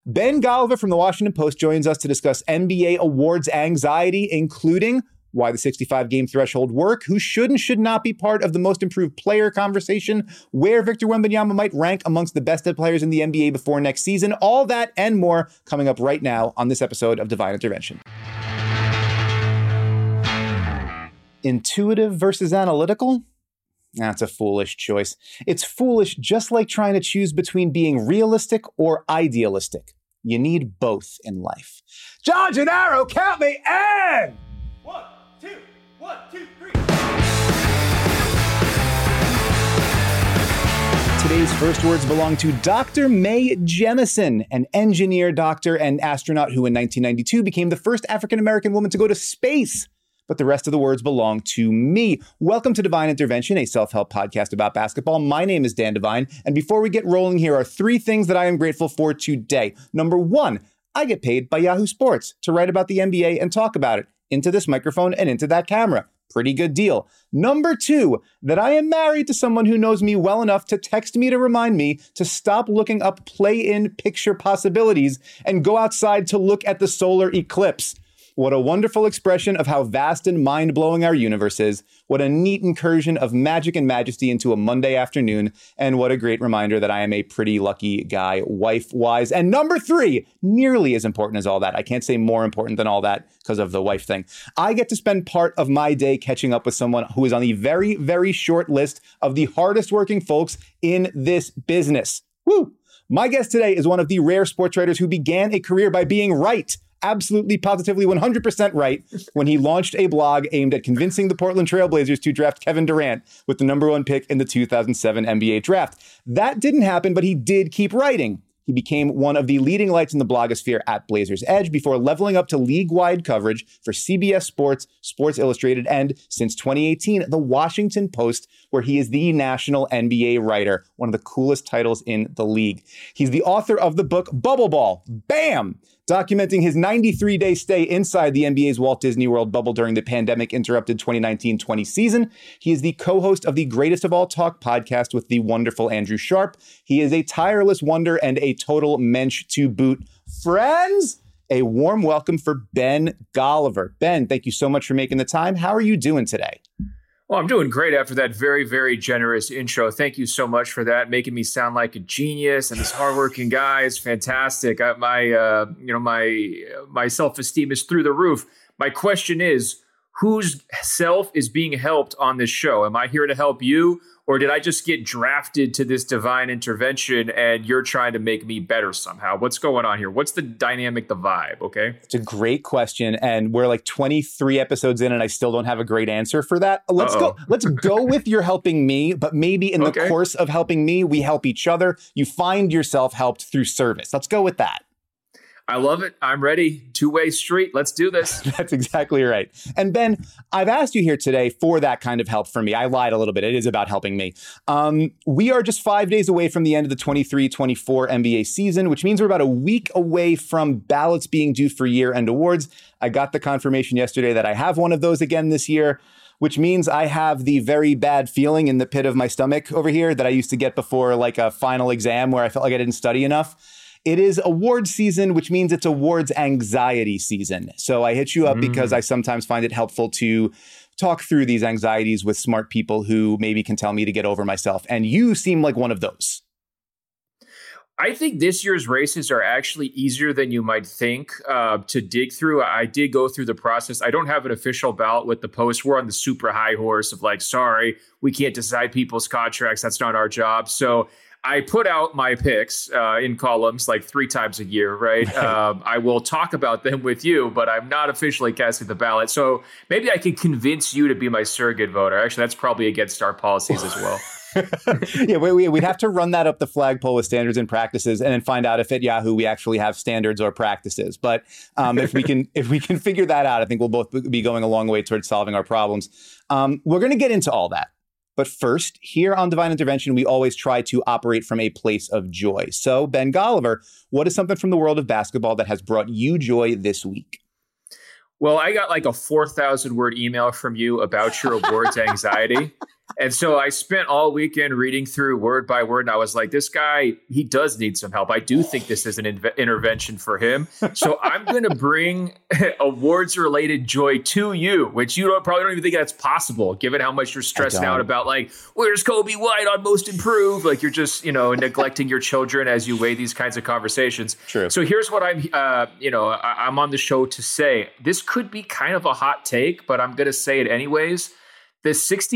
Ben Golliver from the Washington Post joins us to discuss NBA awards anxiety, including why the 65-game threshold work, who should and should not be part of the most improved player conversation, where Victor Wembanyama might rank amongst the best players in the NBA before next season. All that and more coming up right now on this episode of Divine Intervention. Intuitive versus analytical? That's a foolish choice. It's foolish just like trying to choose between being realistic or idealistic. You need both in life. John Gennaro, count me in! 1, 2, 1, 2, 3. Today's first words belong to Dr. Mae Jemison, an engineer, doctor, and astronaut who in 1992 became the first African-American woman to go to space. But the rest of the words belong to me. Welcome to Divine Intervention, a self-help podcast about basketball. My name is Dan Devine, and before we get rolling, here are 3 things that I am grateful for today. Number 1, I get paid by Yahoo Sports to write about the NBA and talk about it into this microphone and into that camera. Pretty good deal. Number 2, that I am married to someone who knows me well enough to text me to remind me to stop looking up play-in picture possibilities and go outside to look at the solar eclipse. What a wonderful expression of how vast and mind-blowing our universe is. What a neat incursion of magic and majesty into a Monday afternoon. And what a great reminder that I am a pretty lucky guy, wife-wise. And number 3, nearly as important as all that. I can't say more important than all that because of the wife thing. I get to spend part of my day catching up with someone who is on the very, very short list of the hardest working folks in this business. Woo! My guest today is one of the rare sports writers who began a career by being right. Absolutely, positively, 100% right when he launched a blog aimed at convincing the Portland Trail Blazers to draft Kevin Durant with the number 1 pick in the 2007 NBA draft. That didn't happen, but he did keep writing. He became one of the leading lights in the blogosphere at Blazers Edge before leveling up to league-wide coverage for CBS Sports, Sports Illustrated, and since 2018, The Washington Post, where he is the national NBA writer, one of the coolest titles in the league. He's the author of the book Bubble Ball, BAM! Documenting his 93-day stay inside the NBA's Walt Disney World bubble during the pandemic-interrupted 2019-20 season. He is the co-host of the Greatest of All Talk podcast with the wonderful Andrew Sharp. He is a tireless wonder and a total mensch to boot. Friends, a warm welcome for Ben Golliver. Ben, thank you so much for making the time. How are you doing today? Well, I'm doing great after that very, very generous intro. Thank you so much for that, making me sound like a genius. And this hardworking guy is fantastic. My self-esteem is through the roof. My question is, whose self is being helped on this show? Am I here to help you, or did I just get drafted to this divine intervention and you're trying to make me better somehow? What's going on here? What's the dynamic, the vibe? Okay. It's a great question. And we're like 23 episodes in and I still don't have a great answer for that. Let's go with you're helping me, but maybe in the course of helping me, we help each other. You find yourself helped through service. Let's go with that. I love it. I'm ready. 2-way street. Let's do this. That's exactly right. And Ben, I've asked you here today for that kind of help from me. I lied a little bit. It is about helping me. We are just 5 days away from the end of the 23-24 NBA season, which means we're about a week away from ballots being due for year-end awards. I got the confirmation yesterday that I have one of those again this year, which means I have the very bad feeling in the pit of my stomach over here that I used to get before like a final exam where I felt like I didn't study enough. It is awards season, which means it's awards anxiety season. So I hit you up because I sometimes find it helpful to talk through these anxieties with smart people who maybe can tell me to get over myself. And you seem like one of those. I think this year's races are actually easier than you might think to dig through. I did go through the process. I don't have an official ballot with the Post. We're on the super high horse of like, sorry, we can't decide people's contracts. That's not our job. So I put out my picks in columns like 3 times a year, right? I will talk about them with you, but I'm not officially casting the ballot. So maybe I can convince you to be my surrogate voter. Actually, that's probably against our policies as well. Yeah, we'd have to run that up the flagpole with standards and practices and then find out if at Yahoo we actually have standards or practices. But if we can figure that out, I think we'll both be going a long way towards solving our problems. We're going to get into all that. But first, here on Divine Intervention, we always try to operate from a place of joy. So, Ben Golliver, what is something from the world of basketball that has brought you joy this week? Well, I got like a 4,000 word email from you about your awards anxiety. And so I spent all weekend reading through word by word, and I was like, this guy, he does need some help. I do think this is an intervention for him. So I'm going to bring awards-related joy to you, which you probably don't even think that's possible, given how much you're stressing out about, like, where's Kobe White on Most Improved? Like, you're just, neglecting your children as you weigh these kinds of conversations. True. So here's what I'm on the show to say. This could be kind of a hot take, but I'm going to say it anyways. The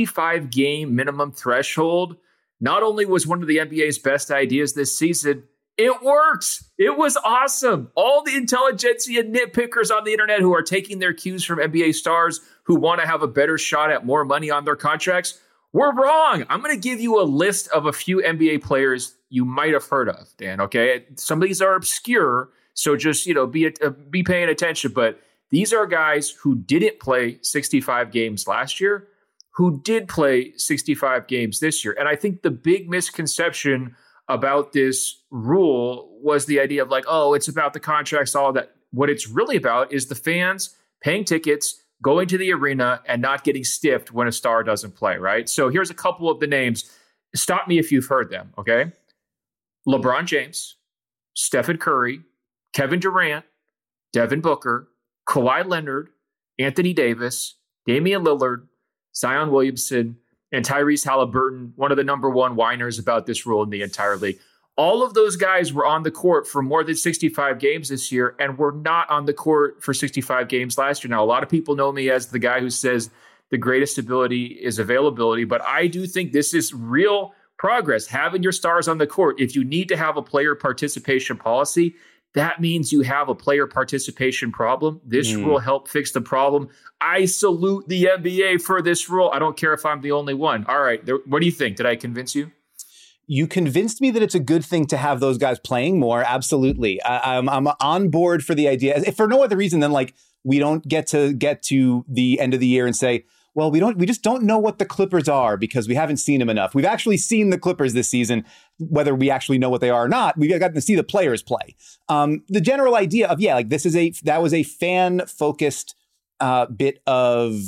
65-game minimum threshold not only was one of the NBA's best ideas this season, it worked. It was awesome. All the intelligentsia nitpickers on the internet who are taking their cues from NBA stars who want to have a better shot at more money on their contracts were wrong. I'm going to give you a list of a few NBA players you might have heard of, Dan, okay? Some of these are obscure, so just, be paying attention. But these are guys who didn't play 65 games last year, who did play 65 games this year. And I think the big misconception about this rule was the idea of like, oh, it's about the contracts, all that. What it's really about is the fans paying tickets, going to the arena, and not getting stiffed when a star doesn't play, right? So here's a couple of the names. Stop me if you've heard them, okay? LeBron James, Stephen Curry, Kevin Durant, Devin Booker, Kawhi Leonard, Anthony Davis, Damian Lillard, Zion Williamson, and Tyrese Halliburton, one of the number one whiners about this rule in the entire league. All of those guys were on the court for more than 65 games this year and were not on the court for 65 games last year. Now, a lot of people know me as the guy who says the greatest ability is availability, but I do think this is real progress, having your stars on the court. If you need to have a player participation policy, that means you have a player participation problem. This rule helped fix the problem. I salute the NBA for this rule. I don't care if I'm the only one. All right. What do you think? Did I convince you? You convinced me that it's a good thing to have those guys playing more. Absolutely. I'm on board for the idea. If for no other reason than like we don't get to the end of the year and say, well, we just don't know what the Clippers are because we haven't seen them enough. We've actually seen the Clippers this season, whether we actually know what they are or not. We've gotten to see the players play. The general idea of, that was a fan-focused bit of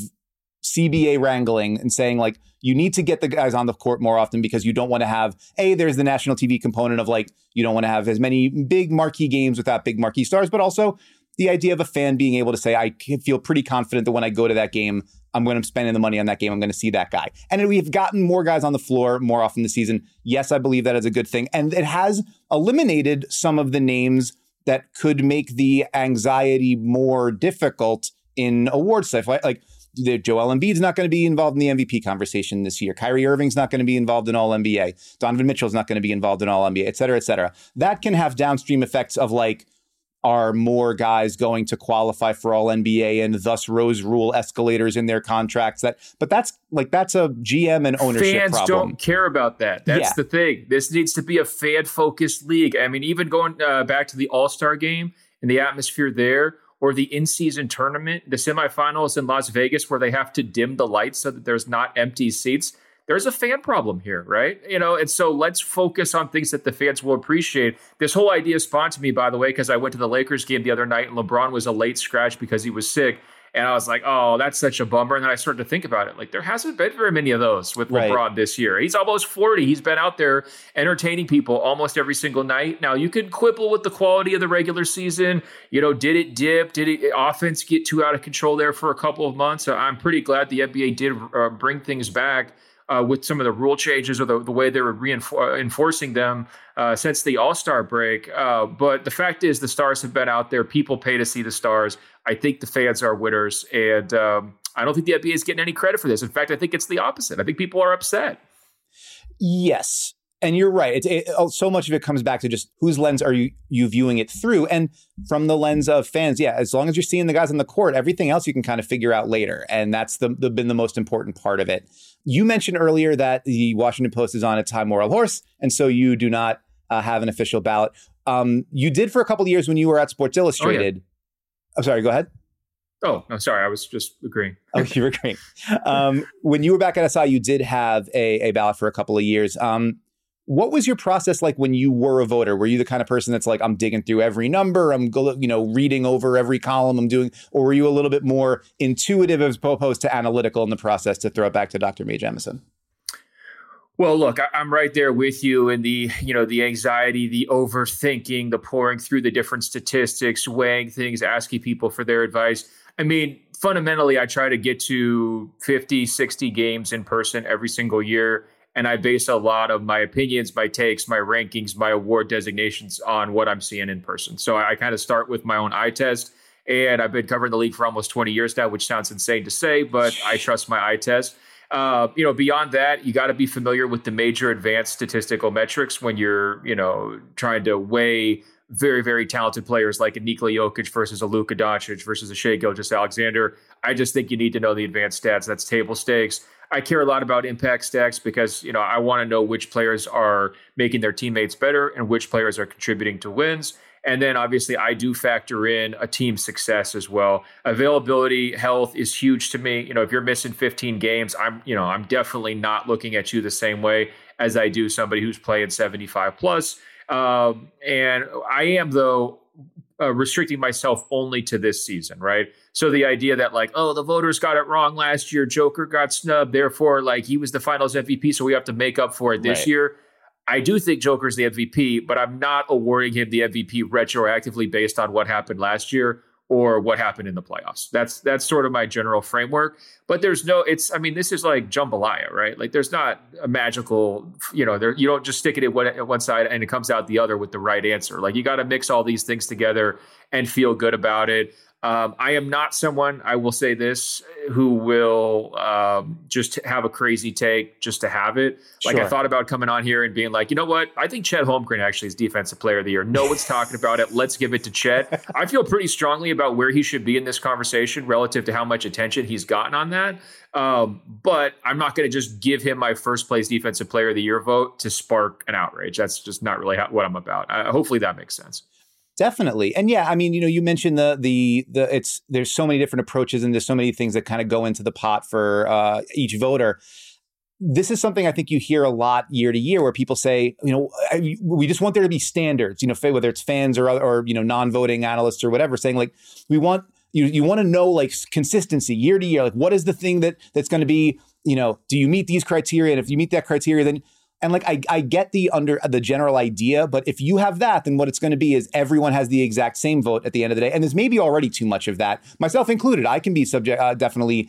CBA wrangling and saying, like, you need to get the guys on the court more often because you don't want to have, there's the national TV component of, like, you don't want to have as many big marquee games without big marquee stars, but also the idea of a fan being able to say, I feel pretty confident that when I go to that game, I'm going to spend the money on that game. I'm going to see that guy. And we've gotten more guys on the floor more often this season. Yes, I believe that is a good thing. And it has eliminated some of the names that could make the anxiety more difficult in award stuff. Like Joel Embiid's not going to be involved in the MVP conversation this year. Kyrie Irving's not going to be involved in All NBA. Donovan Mitchell's not going to be involved in All NBA, et cetera, et cetera. That can have downstream effects of like, are more guys going to qualify for All NBA and thus Rose Rule escalators in their contracts? But that's a GM and ownership Fans problem. don't care about that. That's the thing. This needs to be a fan-focused league. I mean, even going back to the All-Star game and the atmosphere there, or the in-season tournament, the semifinals in Las Vegas where they have to dim the lights so that there's not empty seats. There's a fan problem here, right? And so let's focus on things that the fans will appreciate. This whole idea spawned to me, by the way, because I went to the Lakers game the other night and LeBron was a late scratch because he was sick. And I was like, oh, that's such a bummer. And then I started to think about it. Like, there hasn't been very many of those with LeBron this year. He's almost 40. He's been out there entertaining people almost every single night. Now, you could quibble with the quality of the regular season. Did it dip? Did offense get too out of control there for a couple of months? So I'm pretty glad the NBA did bring things back with some of the rule changes or the way they were enforcing them since the All-Star break. But the fact is the stars have been out there. People pay to see the stars. I think the fans are winners. And I don't think the NBA is getting any credit for this. In fact, I think it's the opposite. I think people are upset. Yes. And you're right. So much of it comes back to just whose lens are you viewing it through? And from the lens of fans, as long as you're seeing the guys on the court, everything else you can kind of figure out later. And that's been the most important part of it. You mentioned earlier that the Washington Post is on its high moral horse, and so you do not have an official ballot. You did for a couple of years when you were at Sports Illustrated. Oh, yeah. I'm sorry, go ahead. Oh, no, sorry. I was just agreeing. Oh, you were agreeing. When you were back at SI, you did have a ballot for a couple of years. What was your process like when you were a voter? Were you the kind of person that's like, I'm digging through every number, I'm reading over every column I'm doing, or were you a little bit more intuitive as opposed to analytical in the process, to throw it back to Dr. Mae Jemison? Well, look, I'm right there with you in the anxiety, the overthinking, the pouring through the different statistics, weighing things, asking people for their advice. I mean, fundamentally, I try to get to 50, 60 games in person every single year. And I base a lot of my opinions, my takes, my rankings, my award designations on what I'm seeing in person. So I kind of start with my own eye test. And I've been covering the league for almost 20 years now, which sounds insane to say, but I trust my eye test. Beyond that, you got to be familiar with the major advanced statistical metrics when you're, trying to weigh very, very talented players like a Nikola Jokic versus a Luka Doncic versus a Shai Gilgeous-Alexander. I just think you need to know the advanced stats. That's table stakes. I care a lot about impact stats because, I want to know which players are making their teammates better and which players are contributing to wins. And then obviously I do factor in a team's success as well. Availability, health is huge to me. If you're missing 15 games, I'm definitely not looking at you the same way as I do somebody who's playing 75 plus. And I am, though, restricting myself only to this season, right? So the idea that the voters got it wrong last year, Joker got snubbed, therefore he was the finals MVP, so we have to make up for it this year. I do think Joker's the MVP, but I'm not awarding him the MVP retroactively based on what happened last year or what happened in the playoffs. That's sort of my general framework. But this is like jambalaya, right? There's not a magical, you don't just stick it at one side and it comes out the other with the right answer. You got to mix all these things together and feel good about it. I am not someone, I will say this, who will just have a crazy take just to have it. Sure. I thought about coming on here and being like, you know what? I think Chet Holmgren actually is Defensive Player of the Year. No one's talking about it. Let's give it to Chet. I feel pretty strongly about where he should be in this conversation relative to how much attention he's gotten on that. But I'm not going to just give him my first place Defensive Player of the Year vote to spark an outrage. That's just not really what I'm about. Hopefully that makes sense. Definitely. And yeah, you mentioned there's so many different approaches and there's so many things that kind of go into the pot for each voter. This is something I think you hear a lot year to year where people say, we just want there to be standards, whether it's fans or non-voting analysts or whatever, saying we want, you want to know consistency year to year. What is the thing that's going to be, do you meet these criteria? And if you meet that criteria, then and I get the general idea, but if you have that, then what it's going to be is everyone has the exact same vote at the end of the day. And there's maybe already too much of that, myself included. I can be definitely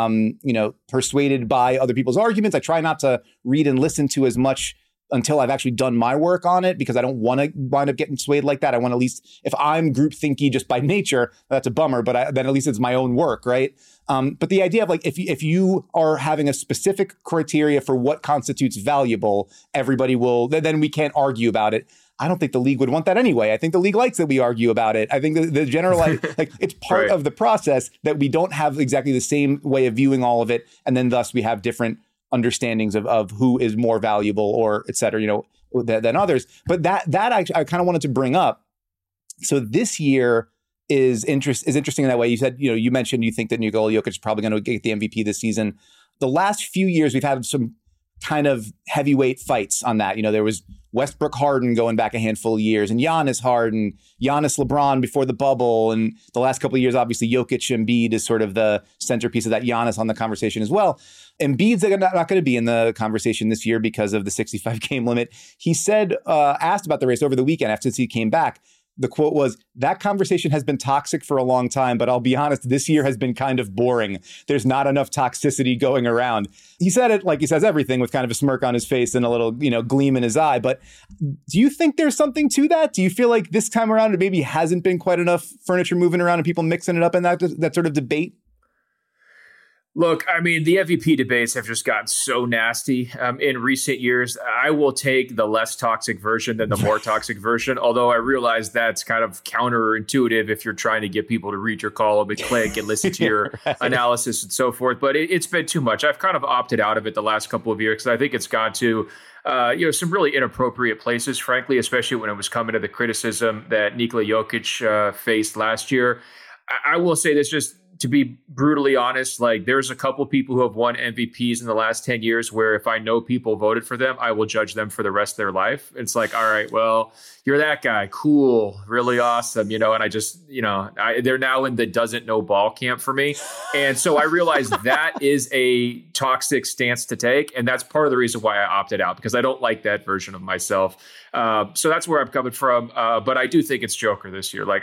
persuaded by other people's arguments. I try not to read and listen to as much until I've actually done my work on it, because I don't want to wind up getting swayed like that. I want to, at least, if I'm groupthinky just by nature, that's a bummer, but then at least it's my own work, right? But the idea of if you are having a specific criteria for what constitutes valuable, everybody will, then we can't argue about it. I don't think the league would want that anyway. I think the league likes that we argue about it. I think the general, it's part of the process that we don't have exactly the same way of viewing all of it. And then thus we have different understandings of who is more valuable or et cetera, than others. But that I kind of wanted to bring up. So this year is interesting in that way. You said, you mentioned you think that Nikola Jokic is probably going to get the MVP this season. The last few years, we've had some kind of heavyweight fights on that. There was Westbrook Harden going back a handful of years, and Giannis Harden, Giannis LeBron before the bubble. And the last couple of years, obviously, Jokic Embiid is sort of the centerpiece of that. Giannis on the conversation as well. Embiid's not going to be in the conversation this year because of the 65 game limit. He said, asked about the race over the weekend after he came back. The quote was, "That conversation has been toxic for a long time, but I'll be honest, this year has been kind of boring. There's not enough toxicity going around." He said it like he says everything, with kind of a smirk on his face and a little, gleam in his eye. But do you think there's something to that? Do you feel like this time around it maybe hasn't been quite enough furniture moving around and people mixing it up in that sort of debate? Look, the MVP debates have just gotten so nasty in recent years. I will take the less toxic version than the more toxic version, although I realize that's kind of counterintuitive if you're trying to get people to read your column and click and listen to your analysis and so forth. But it's been too much. I've kind of opted out of it the last couple of years because I think it's gone to some really inappropriate places, frankly, especially when it was coming to the criticism that Nikola Jokic faced last year. I will say this, just to be brutally honest, like there's a couple people who have won MVPs in the last 10 years where if I know people voted for them, I will judge them for the rest of their life. It's like, all right, well, you're that guy. Cool. Really awesome. And I just, they're now in the doesn't know ball camp for me. And so I realized that is a toxic stance to take. And that's part of the reason why I opted out, because I don't like that version of myself. So that's where I'm coming from. But I do think it's Joker this year.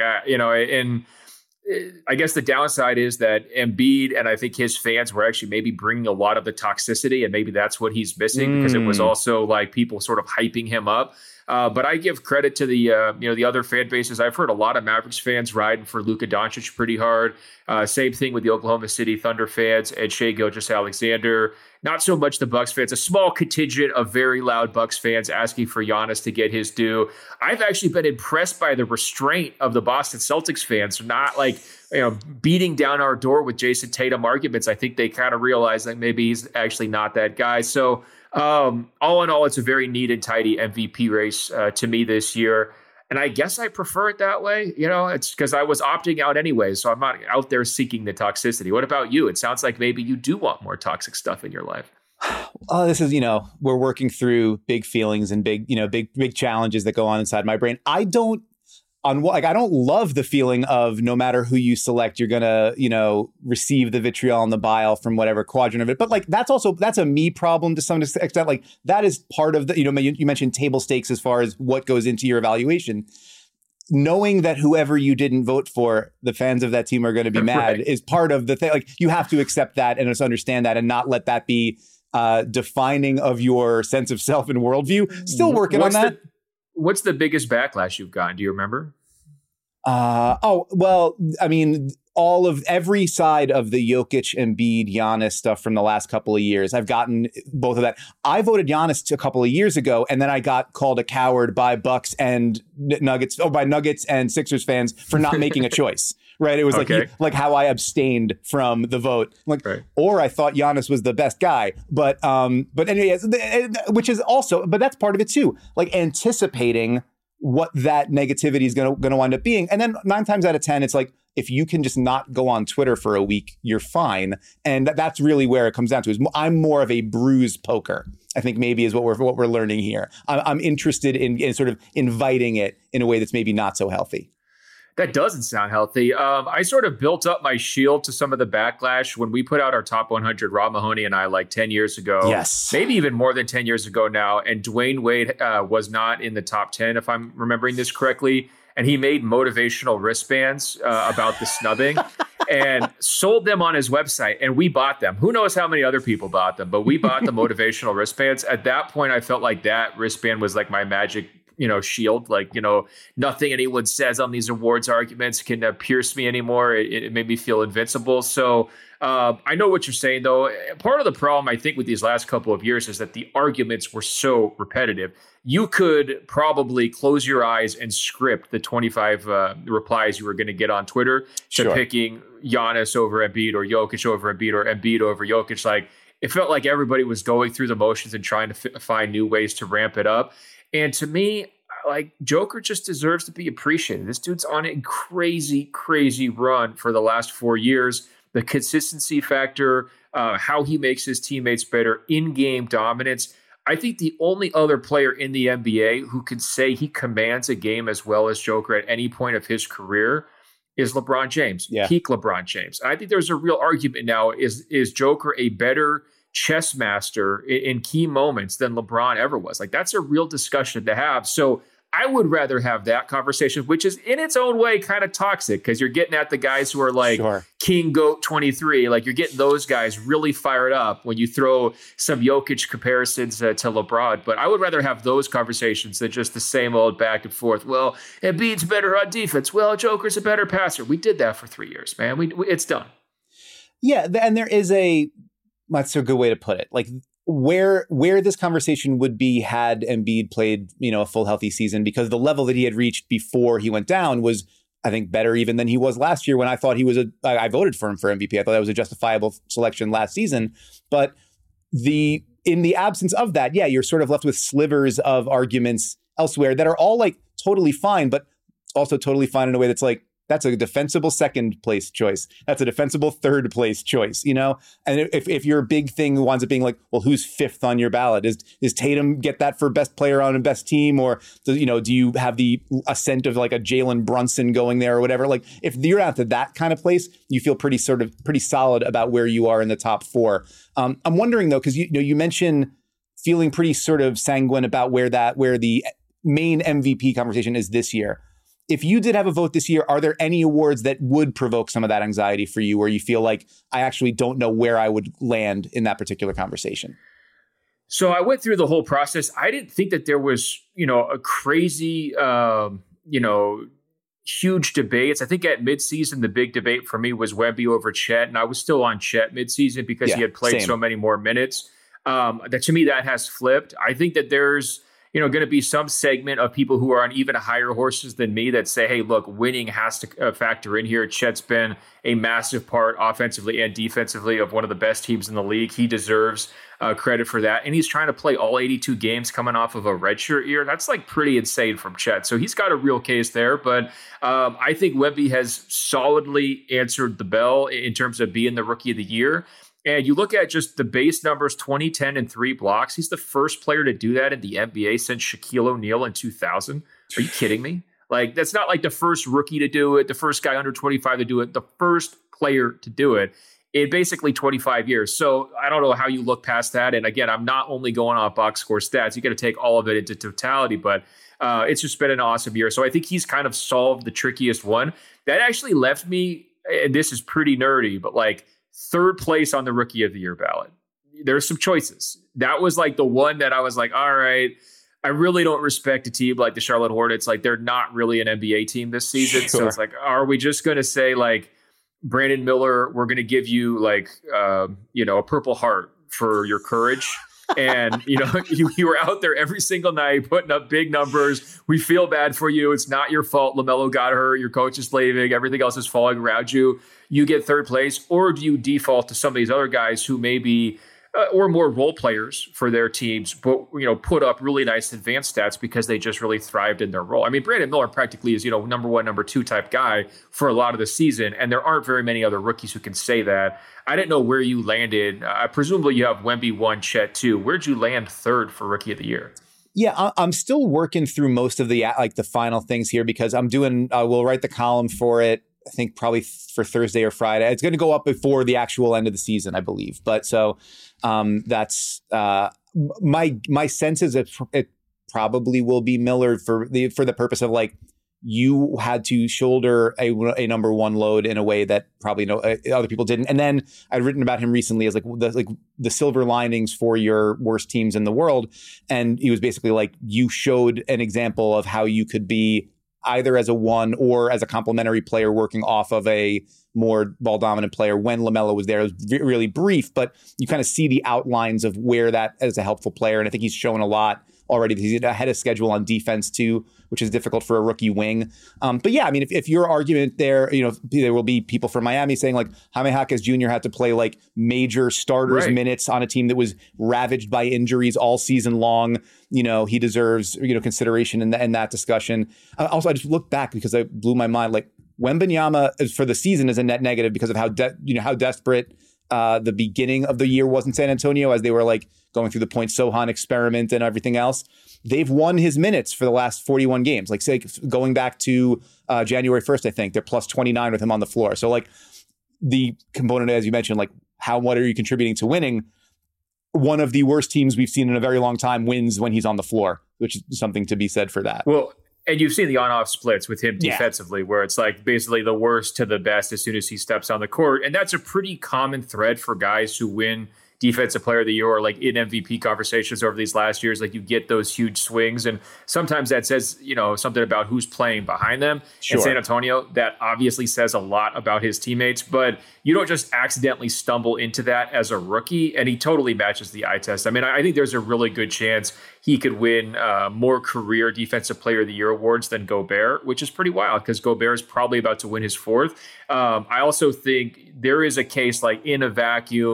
I guess the downside is that Embiid and I think his fans were actually maybe bringing a lot of the toxicity, and maybe that's what he's missing because it was also like people sort of hyping him up. But I give credit to the other fan bases. I've heard a lot of Mavericks fans riding for Luka Doncic pretty hard. Same thing with the Oklahoma City Thunder fans and Shai Gilgeous-Alexander. Not so much the Bucks fans. A small contingent of very loud Bucks fans asking for Giannis to get his due. I've actually been impressed by the restraint of the Boston Celtics fans, not like beating down our door with Jason Tatum arguments. I think they kind of realize that maybe he's actually not that guy. So all in all, it's a very neat and tidy MVP race to me this year. And I guess I prefer it that way. It's because I was opting out anyway, so I'm not out there seeking the toxicity. What about you? It sounds like maybe you do want more toxic stuff in your life. This is, we're working through big feelings and big challenges that go on inside my brain. I don't love the feeling of no matter who you select, you're going to, receive the vitriol and the bile from whatever quadrant of it. But like, that's a me problem to some extent. Like that is part of the, you mentioned table stakes as far as what goes into your evaluation. Knowing that whoever you didn't vote for, the fans of that team are going to be mad is part of the thing. Like you have to accept that and just understand that and not let that be defining of your sense of self and worldview. Still working on that. What's the biggest backlash you've gotten? Do you remember? Every side of the Jokic, Embiid, Giannis stuff from the last couple of years. I've gotten both of that. I voted Giannis a couple of years ago, and then I got called a coward by Bucks and Nuggets, by Nuggets and Sixers fans for not making a choice. Right. It was like how I abstained from the vote. Or I thought Giannis was the best guy. But anyway, which is also, but that's part of it too. Like anticipating what that negativity is going to wind up being. And then 9 times out of 10, it's like, if you can just not go on Twitter for a week, you're fine. And that's really where it comes down to. Is I'm more of a bruise poker, I think maybe is what we're learning here. I'm interested in sort of inviting it in a way that's maybe not so healthy. That doesn't sound healthy. I sort of built up my shield to some of the backlash when we put out our top 100, Rob Mahoney and I, like 10 years ago. Yes. Maybe even more than 10 years ago now. And Dwayne Wade was not in the top 10, if I'm remembering this correctly. And he made motivational wristbands about the snubbing and sold them on his website. And we bought them. Who knows how many other people bought them, but we bought the motivational wristbands. At that point, I felt like that wristband was like my magic shield. Like, nothing anyone says on these awards arguments can pierce me anymore. It made me feel invincible. So I know what you're saying, though. Part of the problem, I think, with these last couple of years is that the arguments were so repetitive. You could probably close your eyes and script the 25 replies you were going to get on Twitter to picking Giannis over Embiid or Jokic over Embiid or Embiid over Jokic. Like, it felt like everybody was going through the motions and trying to find new ways to ramp it up. And to me, like, Joker just deserves to be appreciated. This dude's on a crazy, crazy run for the last 4 years. The consistency factor, how he makes his teammates better, in-game dominance. I think the only other player in the NBA who can say he commands a game as well as Joker at any point of his career is LeBron James, peak LeBron James. And I think there's a real argument now, is Joker a better chess master in key moments than LeBron ever was? Like, that's a real discussion to have. So I would rather have that conversation, which is in its own way kind of toxic because you're getting at the guys who are like King Goat 23. Like, you're getting those guys really fired up when you throw some Jokic comparisons to LeBron. But I would rather have those conversations than just the same old back and forth. Well, Embiid's better on defense. Well, Joker's a better passer. We did that for 3 years, man. It's done. Yeah, and there is that's a good way to put it. Like, where this conversation would be had Embiid played, a full healthy season, because the level that he had reached before he went down was, I think, better even than he was last year when I thought I voted for him for MVP. I thought that was a justifiable selection last season. But in the absence of that, you're sort of left with slivers of arguments elsewhere that are all like totally fine, but also totally fine in a way that's like, That's a defensible second place choice. That's a defensible third place choice, you know? And if your big thing winds up being like, well, who's fifth on your ballot? Is Tatum get that for best player on a best team? Or, do you have the ascent of like a Jalen Brunson going there or whatever? Like if you're out to that kind of place, you feel pretty solid about where you are in the top four. I'm wondering though, because you mentioned feeling pretty sort of sanguine about where the main MVP conversation is this year. If you did have a vote this year, are there any awards that would provoke some of that anxiety for you, where you feel like I actually don't know where I would land in that particular conversation? So I went through the whole process. I didn't think that there was, a crazy, huge debates. I think at midseason, the big debate for me was Wemby over Chet, and I was still on Chet midseason because he had played so many more minutes. That to me, that has flipped. I think that there's going to be some segment of people who are on even higher horses than me that say, hey, look, winning has to factor in here. Chet's been a massive part offensively and defensively of one of the best teams in the league. He deserves credit for that. And he's trying to play all 82 games coming off of a redshirt year. That's like pretty insane from Chet. So he's got a real case there. But I think Wemby has solidly answered the bell in terms of being the rookie of the year. And you look at just the base numbers, 2010 and 3 blocks. He's the first player to do that in the NBA since Shaquille O'Neal in 2000. Are you kidding me? Like, that's not like the first rookie to do it, the first guy under 25 to do it, the first player to do it in basically 25 years. So I don't know how you look past that. And again, I'm not only going off box score stats. You got to take all of it into totality, but it's just been an awesome year. So I think he's kind of solved the trickiest one. That actually left me, and this is pretty nerdy, but like, third place on the rookie of the year ballot. There's some choices. That was like the one that I was like, all right, I really don't respect a team like the Charlotte Hornets. Like they're not really an NBA team this season. Sure. So it's like, are we just going to say like, Brandon Miller, we're going to give you like, a Purple Heart for your courage. And, you were out there every single night putting up big numbers. We feel bad for you. It's not your fault. LaMelo got hurt. Your coach is leaving. Everything else is falling around you. You get third place. Or do you default to some of these other guys who may be or more role players for their teams, but, put up really nice advanced stats because they just really thrived in their role. I mean, Brandon Miller practically is, number one, number two type guy for a lot of the season. And there aren't very many other rookies who can say that. I didn't know where you landed. Presumably you have Wemby 1, Chet 2. Where'd you land third for rookie of the year? Yeah, I'm still working through most of the final things here because I'm doing, we'll write the column for it. I think probably for Thursday or Friday. It's going to go up before the actual end of the season, I believe. But so that's my sense is it probably will be Miller for the purpose of like you had to shoulder a number one load in a way that probably other people didn't. And then I'd written about him recently as like the silver linings for your worst teams in the world. And he was basically like you showed an example of how you could be either as a one or as a complementary player working off of a more ball dominant player when LaMelo was there. It was really brief, but you kind of see the outlines of where that is a helpful player. And I think he's shown a lot already. He's ahead of schedule on defense too, which is difficult for a rookie wing. But yeah, I mean, if your argument there, there will be people from Miami saying like Jaime Jaquez Jr. had to play like major starters minutes on a team that was ravaged by injuries all season long. He deserves, consideration in that discussion. Also, I just looked back because it blew my mind. Like Wembanyama for the season is a net negative because of how desperate the beginning of the year was in San Antonio as they were like going through the Point Sohan experiment and everything else. They've won his minutes for the last 41 games. Like say going back to January 1st, I think they're plus 29 with him on the floor. So like the component, as you mentioned, like what are you contributing to winning? One of the worst teams we've seen in a very long time wins when he's on the floor, which is something to be said for that. Well, and you've seen the on-off splits with him defensively, where it's like basically the worst to the best as soon as he steps on the court. And that's a pretty common thread for guys who win Defensive Player of the Year or like in MVP conversations over these last years. Like you get those huge swings. And sometimes that says, something about who's playing behind them. Sure. In San Antonio, that obviously says a lot about his teammates. But you don't just accidentally stumble into that as a rookie. And he totally matches the eye test. I mean, I think there's a really good chance he could win more career Defensive Player of the Year awards than Gobert, which is pretty wild because Gobert is probably about to win his fourth. I also think there is a case like in a vacuum,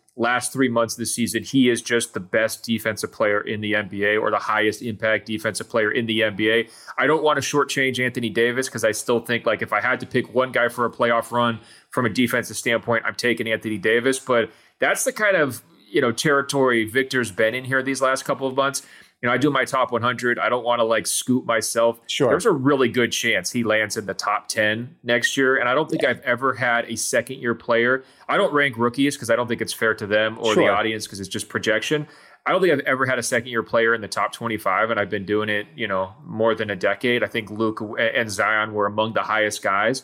last 3 months of the season, he is just the best defensive player in the NBA or the highest impact defensive player in the NBA. I don't want to shortchange Anthony Davis because I still think like if I had to pick one guy for a playoff run from a defensive standpoint, I'm taking Anthony Davis. But that's the kind of, territory Victor's been in here these last couple of months. I do my top 100. I don't want to like scoop myself. Sure. There's a really good chance he lands in the top 10 next year. And I don't think I've ever had a second year player. I don't rank rookies because I don't think it's fair to them or the audience because it's just projection. I don't think I've ever had a second year player in the top 25. And I've been doing it, more than a decade. I think Luke and Zion were among the highest guys,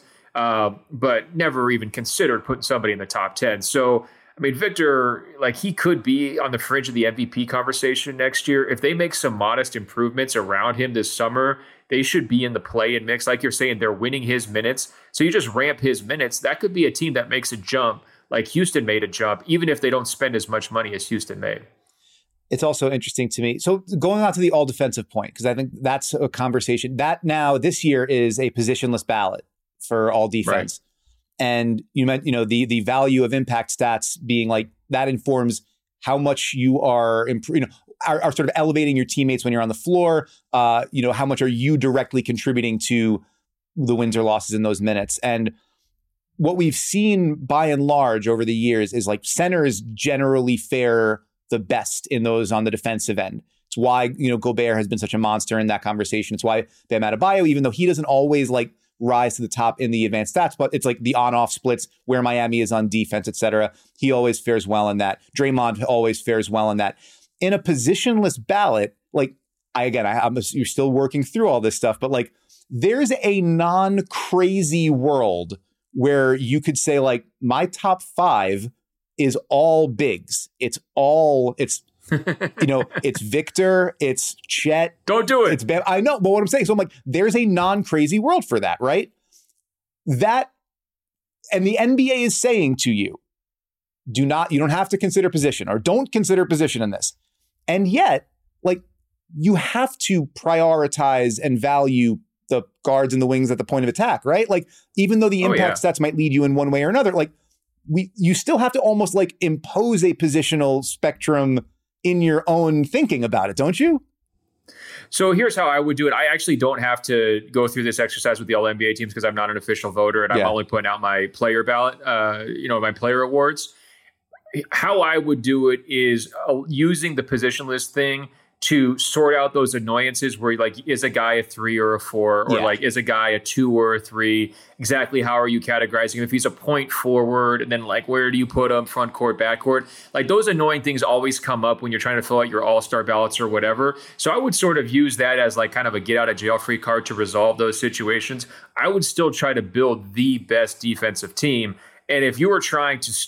but never even considered putting somebody in the top 10. So, Victor, like he could be on the fringe of the MVP conversation next year. If they make some modest improvements around him this summer, they should be in the play-in mix. Like you're saying, they're winning his minutes. So you just ramp his minutes. That could be a team that makes a jump like Houston made a jump, even if they don't spend as much money as Houston made. It's also interesting to me. So going on to the all defensive point, because I think that's a conversation that now this year is a positionless ballot for all defense. Right. And you meant, the value of impact stats being like that informs how much you are, are sort of elevating your teammates when you're on the floor. How much are you directly contributing to the wins or losses in those minutes? And what we've seen by and large over the years is like centers generally fare the best in those on the defensive end. It's why, Gobert has been such a monster in that conversation. It's why Bam Adebayo, even though he doesn't always like rise to the top in the advanced stats, but it's like the on-off splits where Miami is on defense, etc. He always fares well in that. Draymond always fares well in that. In a positionless ballot, like you're still working through all this stuff, but like there's a non-crazy world where you could say like my top 5 is all bigs. It's it's Victor, it's Chet. Don't do it. It's Ben. I know, but what I'm saying, so I'm like, there's a non-crazy world for that, right? That, and the NBA is saying to you, you don't have to consider position or don't consider position in this. And yet, like, you have to prioritize and value the guards and the wings at the point of attack, right? Like, even though the impact stats might lead you in one way or another, like, you still have to almost like impose a positional spectrum in your own thinking about it, don't you? So here's how I would do it. I actually don't have to go through this exercise with the All-NBA teams because I'm not an official voter and I'm only putting out my player ballot, my player awards. How I would do it is using the positionless thing to sort out those annoyances where like, is a guy a 3 or a 4 or like, is a guy a 2 or a 3? Exactly how are you categorizing him? If he's a point forward and then like, where do you put him? Front court, back court? Like those annoying things always come up when you're trying to fill out your all-star ballots or whatever. So I would sort of use that as like kind of a get out of jail free card to resolve those situations. I would still try to build the best defensive team. And if you were trying to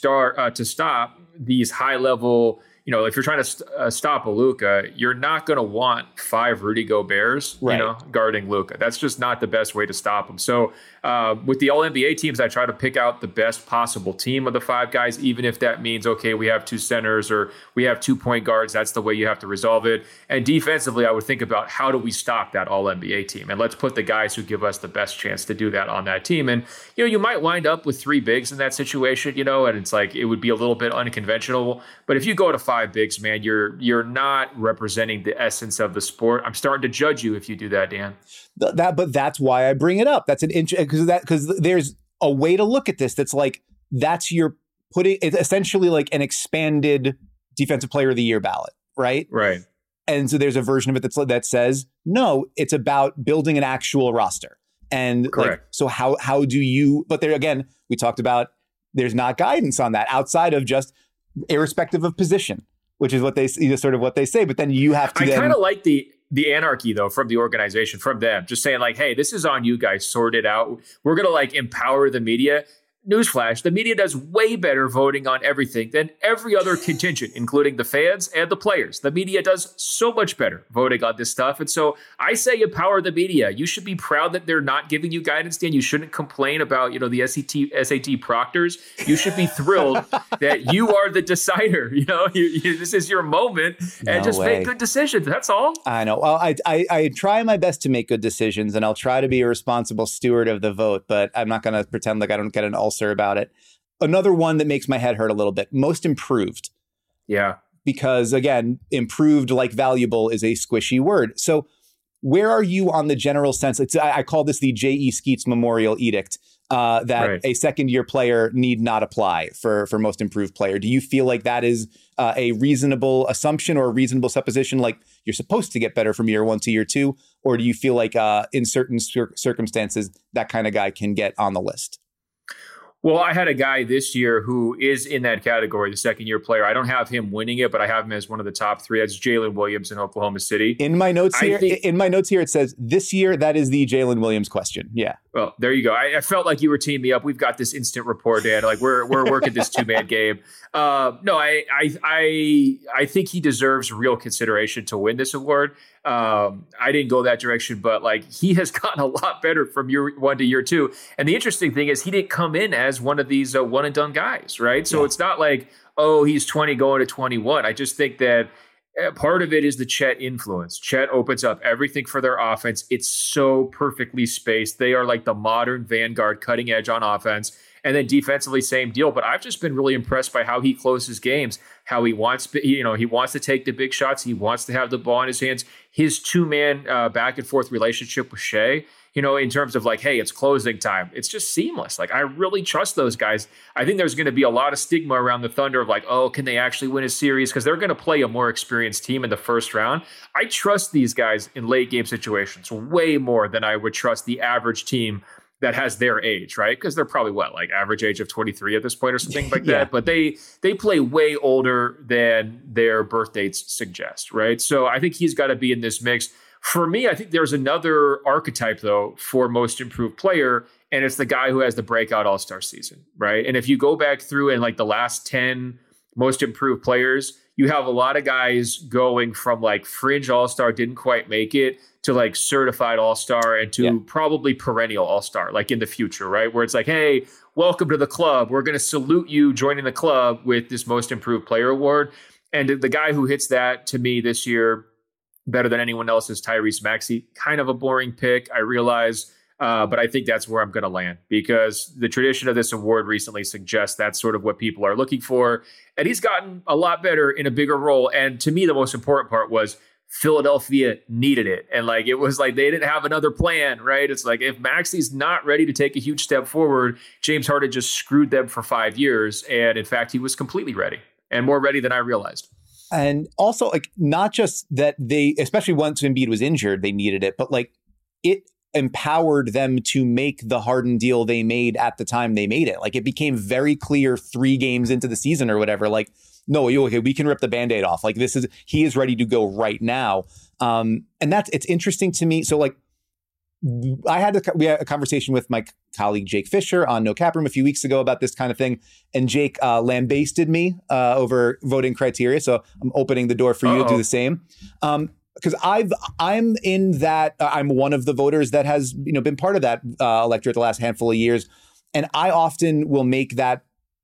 stop these high level, if you're trying to stop a Luka, you're not going to want 5 Rudy Goberts, guarding Luka. That's just not the best way to stop him. So with the All-NBA teams, I try to pick out the best possible team of the 5 guys, even if that means, okay, we have 2 centers or we have 2 point guards. That's the way you have to resolve it. And defensively, I would think about how do we stop that All-NBA team? And let's put the guys who give us the best chance to do that on that team. And, you might wind up with 3 bigs in that situation, and it's like it would be a little bit unconventional. But if you go to 5 bigs, man, you're not representing the essence of the sport. I'm starting to judge you if you do that, Dan. But that's why I bring it up. That's an because there's a way to look at this. That's like you're putting it's essentially like an expanded defensive player of the year ballot, right? Right. And so there's a version of it that says no, it's about building an actual roster. And like, so how do you? But there again, we talked about there's not guidance on that outside of just irrespective of position, which is what they sort of what they say. But then you have to. I kind of like the anarchy though from the organization, from them, just saying like, hey, this is on you guys, sort it out. We're gonna like empower the media. Newsflash, the media does way better voting on everything than every other contingent, including the fans and the players. The media does so much better voting on this stuff. And so I say empower the media. You should be proud that they're not giving you guidance, Dan. You shouldn't complain about, the SAT proctors. You should be thrilled that you are the decider. This is your moment and just make good decisions. That's all. I know. Well, I try my best to make good decisions and I'll try to be a responsible steward of the vote, but I'm not going to pretend like I don't get an ulcer about it. another one that makes my head hurt a little bit. Most improved. Yeah. Because again, improved, like valuable, is a squishy word. So where are you on the general sense? I call this the J.E. Skeets Memorial Edict, that a second-year player need not apply for most improved player. Do you feel like that is a reasonable assumption or a reasonable supposition, like you're supposed to get better from year 1 to year 2? Or do you feel like in certain circumstances, that kind of guy can get on the list? Well, I had a guy this year who is in that category, the second-year player. I don't have him winning it, but I have him as one of the top 3. That's Jalen Williams in Oklahoma City. In my notes here, it says this year, that is the Jalen Williams question. Yeah. Well, there you go. I felt like you were teaming me up. We've got this instant rapport, Dan. Like we're working this 2-man game. No, I think he deserves real consideration to win this award. I didn't go that direction, but like he has gotten a lot better from year 1 to year 2. And the interesting thing is he didn't come in as one of these one and done guys, right? So it's not like, oh, he's 20 going to 21. I just think that part of it is the Chet influence. Chet opens up everything for their offense. It's so perfectly spaced. They are like the modern vanguard, cutting edge on offense. And then defensively, same deal. But I've just been really impressed by how he closes games, how he wants to take the big shots. He wants to have the ball in his hands. His 2-man back and forth relationship with Shea, in terms of like, hey, it's closing time. It's just seamless. Like, I really trust those guys. I think there's going to be a lot of stigma around the Thunder of like, oh, can they actually win a series? Because they're going to play a more experienced team in the first round. I trust these guys in late game situations way more than I would trust the average team that has their age, right? Because they're probably like average age of 23 at this point or something like that. But they play way older than their birth dates suggest, right? So I think he's got to be in this mix. For me, I think there's another archetype, though, for most improved player, and it's the guy who has the breakout all-star season, right? And if you go back through in like the last 10 most improved players, you have a lot of guys going from like fringe all-star, didn't quite make it, to like certified all-star and to probably perennial all-star, like in the future, right? Where it's like, hey, welcome to the club. We're going to salute you joining the club with this most improved player award. And the guy who hits that to me this year better than anyone else is Tyrese Maxey. Kind of a boring pick, I realize, but I think that's where I'm going to land because the tradition of this award recently suggests that's sort of what people are looking for. And he's gotten a lot better in a bigger role. And to me, the most important part was Philadelphia needed it. And like, it was like they didn't have another plan, right? It's like if Maxey's not ready to take a huge step forward, James Harden just screwed them for 5 years. And in fact, he was completely ready and more ready than I realized. And also, like, not just that they, especially once Embiid was injured, they needed it, but like it empowered them to make the Harden deal they made at the time they made it. Like it became very clear 3 games into the season or whatever, like, no, okay, we can rip the Band-Aid off. Like he is ready to go right now. And it's interesting to me. So like we had a conversation with my colleague Jake Fisher on No Cap Room a few weeks ago about this kind of thing. And Jake lambasted me over voting criteria. So I'm opening the door for you to do the same. Because I'm in that I'm one of the voters that has been part of that electorate the last handful of years. And I often will make that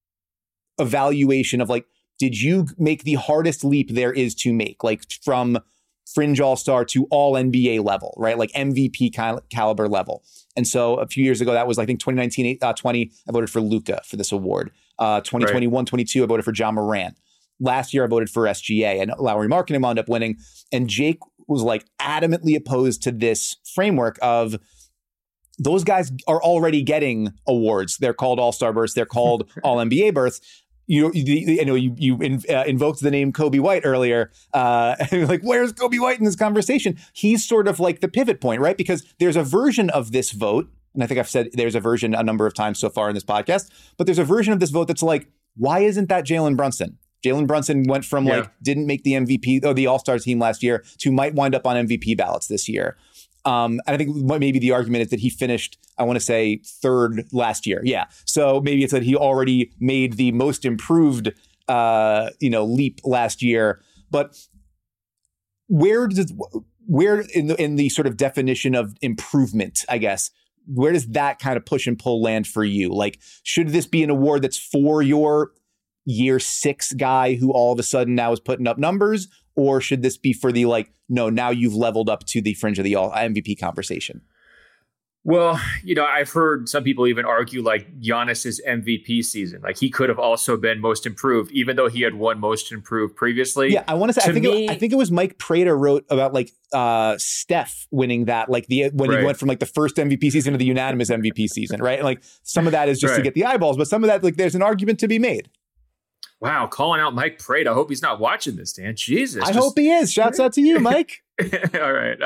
evaluation of like, did you make the hardest leap there is to make, like from fringe all-star to all NBA level, right? Like MVP caliber level. And so a few years ago, that was, I think 2019-20, I voted for Luka for this award. 2021-22, I voted for John Morant. Last year, I voted for SGA, and Lauri Markkanen wound up winning. And Jake was like adamantly opposed to this framework of those guys are already getting awards. They're called all-star berths. They're called all NBA berths. You invoked the name Kobe White earlier. And like, where's Kobe White in this conversation? He's sort of like the pivot point, right? Because there's a version of this vote, and I think I've said there's a version a number of times so far in this podcast, but there's a version of this vote that's like, why isn't that Jalen Brunson? Jalen Brunson went from like, didn't make the MVP or the All-Star team last year to might wind up on MVP ballots this year. And I think maybe the argument is that he finished, I want to say, 3rd last year. Yeah. So maybe it's that he already made the most improved, leap last year. But where in the sort of definition of improvement, I guess, where does that kind of push and pull land for you? Like, should this be an award that's for your year 6 guy who all of a sudden now is putting up numbers? Or should this be for the like, no, now you've leveled up to the fringe of the all MVP conversation? Well, I've heard some people even argue like Giannis's MVP season. Like he could have also been most improved, even though he had won most improved previously. Yeah, I want to say, I think it was Mike Prada wrote about like Steph winning that, like when he went from like the first MVP season to the unanimous MVP season, right? And like some of that is just to get the eyeballs, but some of that, like there's an argument to be made. Wow, calling out Mike Prada. I hope he's not watching this, Dan. Jesus. I hope he is. Shouts out to you, Mike. All right.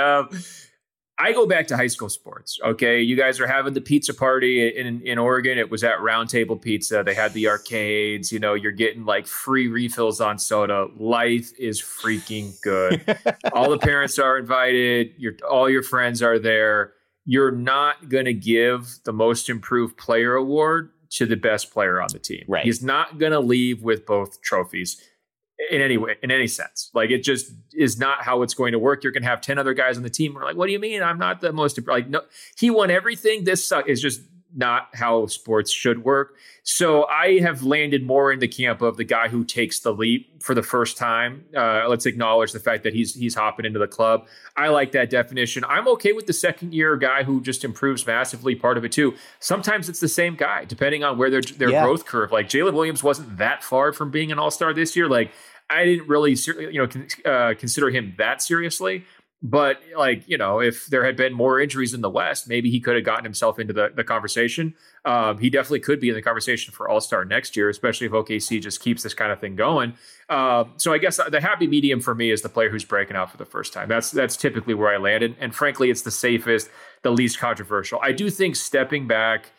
I go back to high school sports. Okay, you guys are having the pizza party in Oregon. It was at Round Table Pizza. They had the arcades. You're getting like free refills on soda. Life is freaking good. All the parents are invited. All your friends are there. You're not going to give the most improved player award to the best player on the team. Right. He's not going to leave with both trophies. In any way, in any sense. Like it just is not how it's going to work. You're going to have 10 other guys on the team who are like, what do you mean? I'm not the most, like, no, he won everything. This is just not how sports should work. So I have landed more in the camp of the guy who takes the leap for the first time. Let's acknowledge the fact that he's hopping into the club. I like that definition. I'm okay with the second year guy who just improves massively, part of it too. Sometimes it's the same guy, depending on where their growth curve. Like Jalen Williams wasn't that far from being an all-star this year. Like I didn't really, consider him that seriously. But if there had been more injuries in the West, maybe he could have gotten himself into the conversation. He definitely could be in the conversation for All-Star next year, especially if OKC just keeps this kind of thing going. So I guess the happy medium for me is the player who's breaking out for the first time. That's typically where I landed. And frankly, it's the safest, the least controversial. I do think stepping back,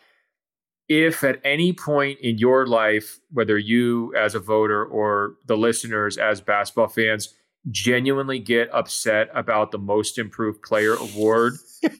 if at any point in your life, whether you as a voter or the listeners as basketball fans, genuinely get upset about the most improved player award,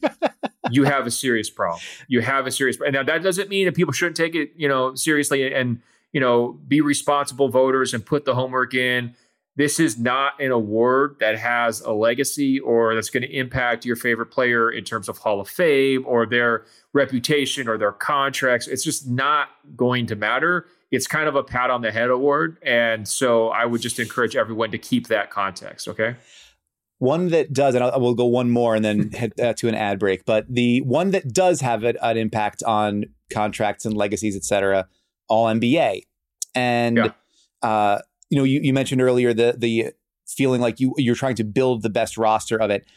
you have a serious problem. And now that doesn't mean that people shouldn't take it, seriously and, be responsible voters and put the homework in. This is not an award that has a legacy or that's going to impact your favorite player in terms of Hall of Fame or their reputation or their contracts. It's just not going to matter. It's kind of a pat on the head award. And so I would just encourage everyone to keep that context. Okay. One that does, and we'll go one more and then head to an ad break, but the one that does have an impact on contracts and legacies, et cetera, All NBA. And, you mentioned earlier the feeling like you're trying to build the best roster of it.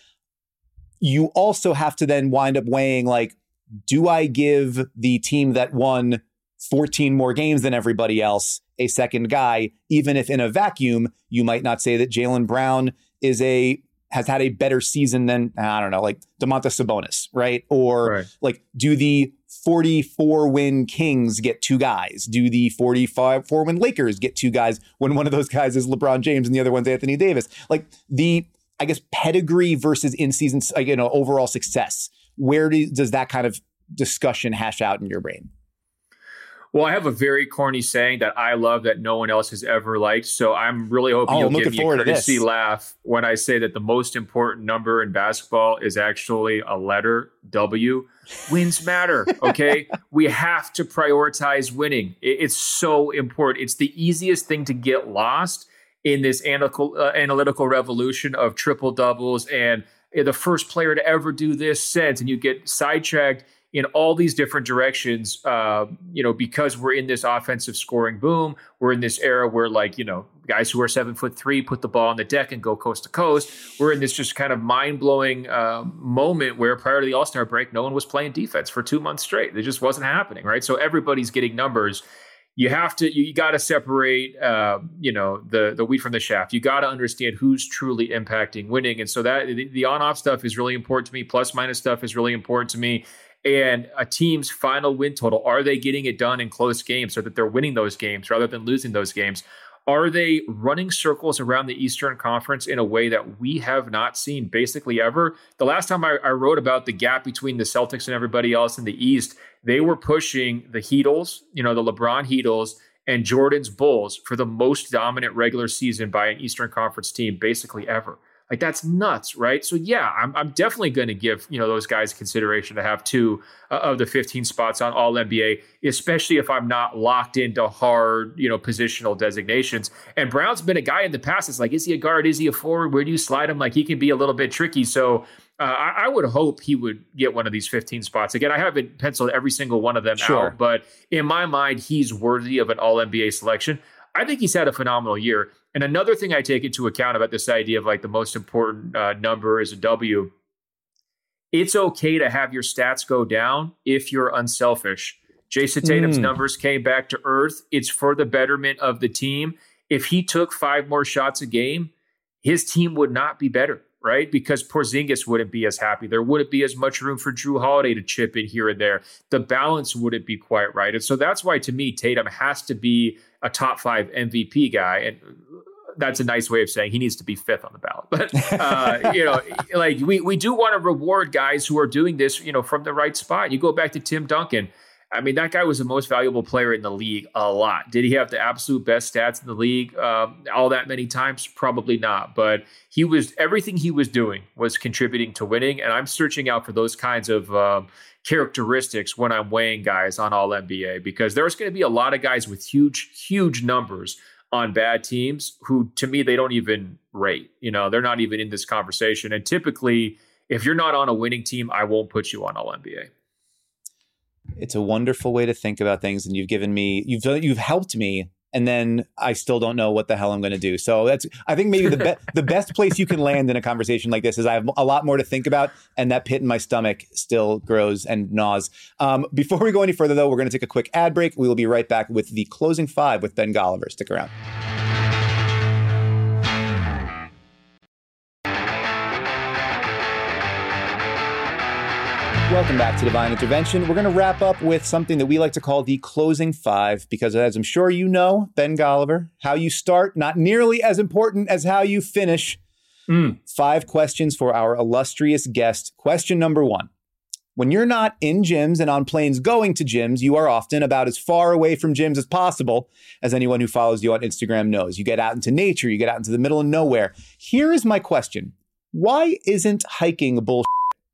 You also have to then wind up weighing, like, do I give the team that won 14 more games than everybody else a second guy, even if in a vacuum, you might not say that Jaylen Brown has had a better season than, I don't know, like Domantas Sabonis, right? Or like, do the 44-win Kings get two guys? Do the 45-win Lakers get two guys when one of those guys is LeBron James and the other one's Anthony Davis? Like the, I guess, pedigree versus in-season, overall success. Where does that kind of discussion hash out in your brain? Well, I have a very corny saying that I love that no one else has ever liked. So I'm really hoping you'll give me a courtesy laugh when I say that the most important number in basketball is actually a letter, W. Wins matter, okay? We have to prioritize winning. It's so important. It's the easiest thing to get lost in this analytical revolution of triple doubles and the first player to ever do this since, and you get sidetracked in all these different directions, because we're in this offensive scoring boom. We're in this era where, guys who are 7'3" put the ball on the deck and go coast to coast. We're in this just kind of mind-blowing moment where prior to the All-Star break, no one was playing defense for 2 months straight. It just wasn't happening, right? So everybody's getting numbers. You got to separate, the wheat from the chaff. You got to understand who's truly impacting winning. And so that the on-off stuff is really important to me. Plus-minus stuff is really important to me. And a team's final win total, are they getting it done in close games so that they're winning those games rather than losing those games? Are they running circles around the Eastern Conference in a way that we have not seen basically ever? The last time I wrote about the gap between the Celtics and everybody else in the East, they were pushing the Heatles, the LeBron Heatles, and Jordan's Bulls for the most dominant regular season by an Eastern Conference team basically ever. Like, that's nuts, right? So yeah, I'm definitely going to give, those guys consideration to have two of the 15 spots on All NBA, especially if I'm not locked into hard, positional designations. And Brown's been a guy in the past. It's like, is he a guard? Is he a forward? Where do you slide him? Like, he can be a little bit tricky. So I would hope he would get one of these 15 spots. Again, I haven't penciled every single one of them out, but in my mind, he's worthy of an All-NBA selection. I think he's had a phenomenal year. And another thing I take into account about this idea of like the most important number is a W. It's okay to have your stats go down if you're unselfish. Jason Tatum's numbers came back to earth. It's for the betterment of the team. If he took 5 more shots a game, his team would not be better, right? Because Porzingis wouldn't be as happy. There wouldn't be as much room for Drew Holiday to chip in here and there. The balance wouldn't be quite right. And so that's why, to me, Tatum has to be a top 5 MVP guy. And that's a nice way of saying he needs to be 5th on the ballot. But, like we do want to reward guys who are doing this, from the right spot. You go back to Tim Duncan. I mean, that guy was the most valuable player in the league a lot. Did he have the absolute best stats in the league all that many times? Probably not. But everything he was doing was contributing to winning. And I'm searching out for those kinds of characteristics when I'm weighing guys on All NBA, because there's going to be a lot of guys with huge, huge numbers on bad teams who, to me, they don't even rate. They're not even in this conversation. And typically, if you're not on a winning team, I won't put you on All NBA. It's a wonderful way to think about things, and you've helped me, and then I still don't know what the hell I'm going to do. So I think maybe the best place you can land in a conversation like this is I have a lot more to think about, and that pit in my stomach still grows and gnaws. Before we go any further, though, we're going to take a quick ad break. We will be right back with the closing 5 with Ben Golliver. Stick around. Welcome back to Divine Intervention. We're going to wrap up with something that we like to call the closing 5, because as I'm sure you know, Ben Golliver, how you start, not nearly as important as how you finish. 5 questions for our illustrious guest. Question number 1. When you're not in gyms and on planes going to gyms, you are often about as far away from gyms as possible, as anyone who follows you on Instagram knows. You get out into nature, you get out into the middle of nowhere. Here is my question. Why isn't hiking bullshit?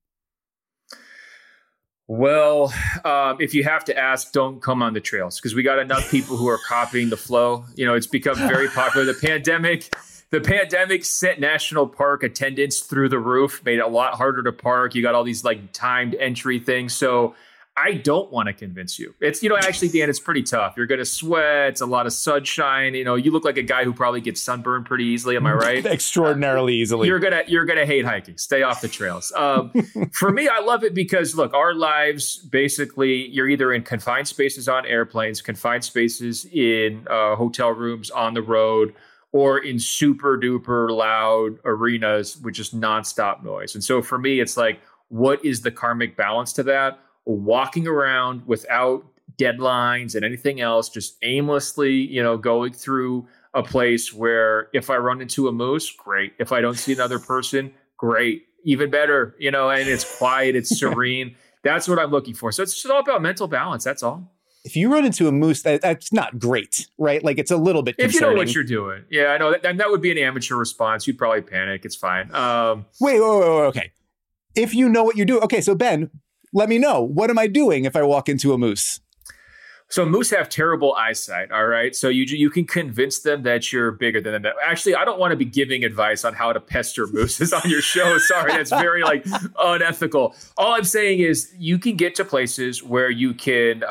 Well, if you have to ask, don't come on the trails, because we got enough people who are copying the flow. It's become very popular. The pandemic sent national park attendance through the roof, made it a lot harder to park. You got all these like timed entry things. So I don't want to convince you. It's, actually, Dan, it's pretty tough. You're going to sweat. It's a lot of sunshine. You look like a guy who probably gets sunburned pretty easily. Am I right? Extraordinarily easily. You're gonna hate hiking. Stay off the trails. For me, I love it because, look, our lives, basically, you're either in confined spaces on airplanes, confined spaces in hotel rooms on the road, or in super duper loud arenas with just nonstop noise. And so for me, it's like, what is the karmic balance to that? Walking around without deadlines and anything else, just aimlessly, going through a place where if I run into a moose, great. If I don't see another person, great. Even better, and it's quiet, it's serene. That's what I'm looking for. So it's just all about mental balance. That's all. If you run into a moose, that's not great, right? Like, it's a little bit concerning. If you know what you're doing. Yeah, I know. That would be an amateur response. You'd probably panic. It's fine. Wait, okay. If you know what you're doing. Okay, so Ben, let me know. What am I doing if I walk into a moose? So moose have terrible eyesight, all right? So you can convince them that you're bigger than them. Actually, I don't want to be giving advice on how to pester mooses on your show. Sorry, that's very unethical. All I'm saying is you can get to places where you can